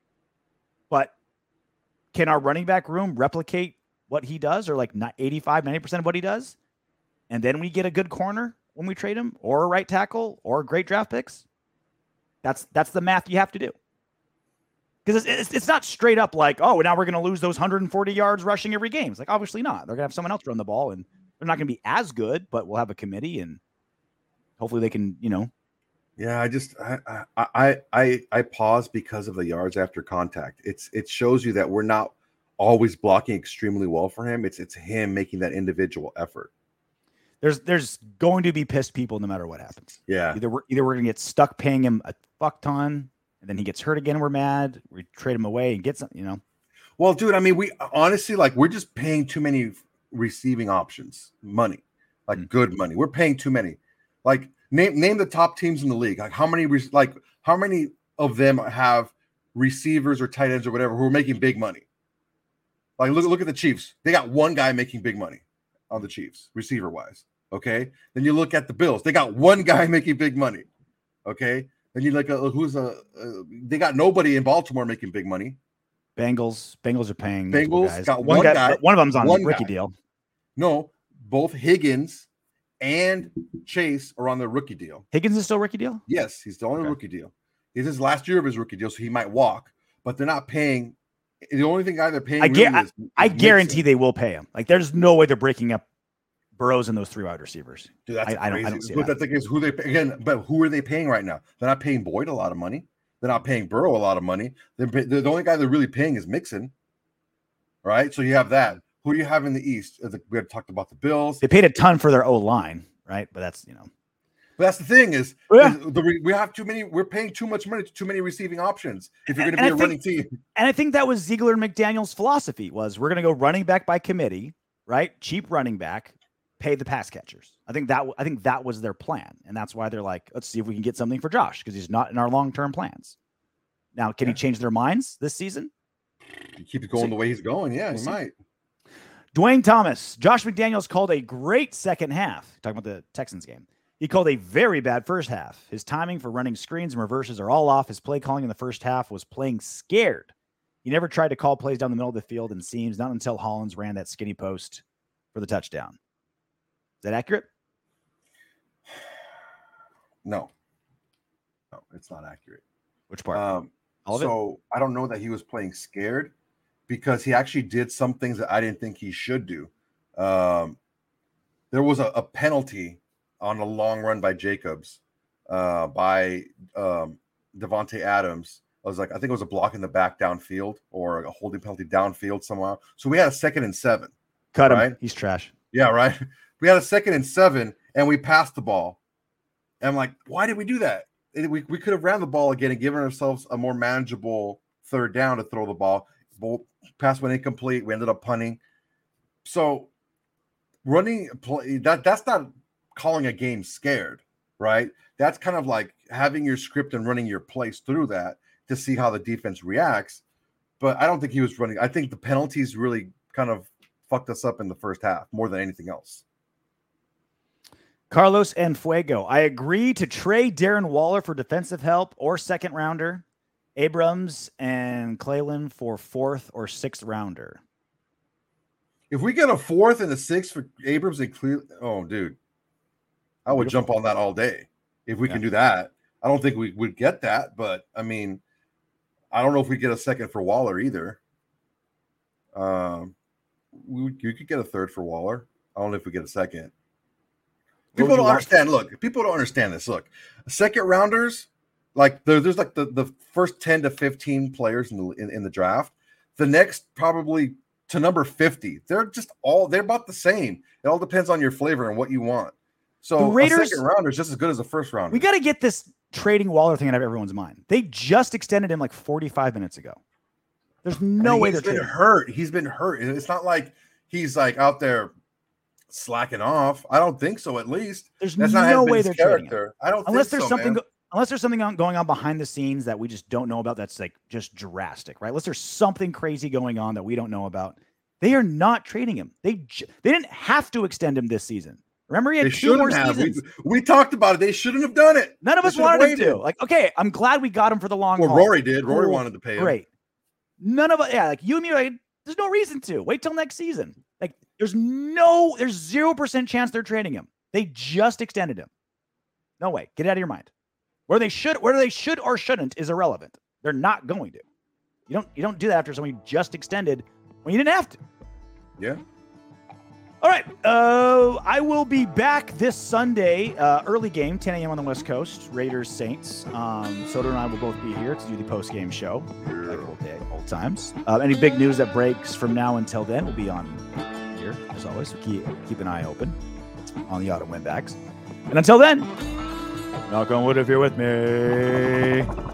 But can our running back room replicate what he does, or like eighty-five, ninety percent of what he does? And then we get a good corner when we trade him, or a right tackle, or great draft picks. That's that's the math you have to do. Because it's, it's, it's not straight up like, oh, now we're going to lose those one hundred forty yards rushing every game. It's like, obviously not. They're going to have someone else run the ball, and they're not going to be as good, but we'll have a committee, and hopefully they can, you know. Yeah, I just I I I I, I pause because of the yards after contact. It's it shows you that we're not always blocking extremely well for him. It's it's him making that individual effort. There's there's going to be pissed people no matter what happens. Yeah. Either we're either we're gonna get stuck paying him a fuck ton, and then he gets hurt again. We're mad. We trade him away and get some. You know. Well, dude, I mean, we honestly like we're just paying too many receiving options, money, like mm-hmm. good money. We're paying too many. Like name name the top teams in the league. Like how many like how many of them have receivers or tight ends or whatever who are making big money? Like look look at the Chiefs. They got one guy making big money on the Chiefs, receiver wise. Okay. Then you look at the Bills. They got one guy making big money. Okay. Then you look at who's a uh, they got nobody in Baltimore making big money. Bengals, Bengals are paying. Bengals guys. got one, one guy, guy. One of them's on one rookie guy. deal. No, both Higgins and Chase are on their rookie deal. Higgins is still rookie deal? Yes, he's still on okay. a rookie deal. It's his last year of his rookie deal, so he might walk, but they're not paying. The only thing guy they're paying. I, really I, is, is I guarantee Mixon. they will pay him. Like, there's no way they're breaking up Burrows and those three wide receivers. Dude, that's I, I crazy. don't, I don't see but that. the thing is, who they again? But who are they paying right now? They're not paying Boyd a lot of money. They're not paying Burrow a lot of money. They're, pay, they're the only guy they're really paying is Mixon. Right, so you have that. Who do you have in the East? We had talked about the Bills. They paid a ton for their O line, right? But that's you know. But that's the thing is, yeah. is the, we have too many. We're paying too much money to too many receiving options. If you're going to be and a think, running team, and I think that was Ziegler and McDaniel's philosophy was we're going to go running back by committee, right? Cheap running back, pay the pass catchers. I think that I think that was their plan, and that's why they're like, let's see if we can get something for Josh because he's not in our long term plans. Now, can yeah. he change their minds this season? He keeps going the way he's going. Yeah, he might. Dwayne Thomas, Josh McDaniels called a great second half. Talking about the Texans game. He called a very bad first half. His timing for running screens and reverses are all off. His play calling in the first half was playing scared. He never tried to call plays down the middle of the field and seams, not until Hollins ran that skinny post for the touchdown. Is that accurate? No. No, it's not accurate. Which part? Um, all of so it? I don't know that he was playing scared because he actually did some things that I didn't think he should do. Um, there was a, a penalty on a long run by Jacobs, uh, by um, Devontae Adams. I was like, I think it was a block in the back downfield or a holding penalty downfield somehow. So we had a second and seven. Cut him. Right? He's trash. Yeah, right. We had a second and seven, and we passed the ball. And I'm like, why did we do that? We, we could have ran the ball again and given ourselves a more manageable third down to throw the ball. Pass went incomplete. We ended up punting. So running play that that's not calling a game scared, right? That's kind of like having your script and running your plays through that to see how the defense reacts. But I don't think he was running. I think the penalties really kind of fucked us up in the first half more than anything else. Carlos and Fuego. I agree to trade Darren Waller for defensive help or second rounder. Abrams and Cleveland for fourth or sixth rounder. If we get a fourth and a sixth for Abrams and Cleveland, oh, dude, I would Beautiful. jump on that all day if we yeah. can do that. I don't think we would get that, but I mean, I don't know if we get a second for Waller either. Um, we you could get a third for Waller. I don't know if we get a second. People don't understand. Look, people don't understand this. Look, second rounders, like there, there's like the, the first ten to fifteen players in the in, in the draft. The next probably to number fifty, they're just all they're about the same. It all depends on your flavor and what you want. So the Raiders, a second rounder is just as good as a first rounder. We got to get this trading Waller thing out of everyone's mind. They just extended him like forty-five minutes ago. There's no I mean, way they're been trading. hurt. He's been hurt. It's not like he's like out there slacking off. I don't think so. At least there's That's no not way they're trading him. I don't unless think there's so, something. Man. Unless there's something on, going on behind the scenes that we just don't know about. That's like just drastic, right? Unless there's something crazy going on that we don't know about. They are not trading him. They j- they didn't have to extend him this season. Remember, he had they two more have. seasons. We, we talked about it. They shouldn't have done it. None of they us wanted him to. Like, okay, I'm glad we got him for the long well, haul. Rory did. Rory cool. wanted to pay him. Great. None of us, yeah, like you and me, like, there's no reason to. Wait till next season. Like, there's no, there's zero percent chance they're trading him. They just extended him. No way. Get it out of your mind. Where they should, whether they should or shouldn't is irrelevant. They're not going to. You don't, you don't do that after somebody just extended when you didn't have to. Yeah. All right. Uh, I will be back this Sunday, uh, early game, ten a.m. on the West Coast, Raiders Saints. Um, Soto and I will both be here to do the post game show, like old, day, old times. Uh, any big news that breaks from now until then will be on here as always. So keep keep an eye open. on the auto win backs. And until then, knock on wood if you're with me.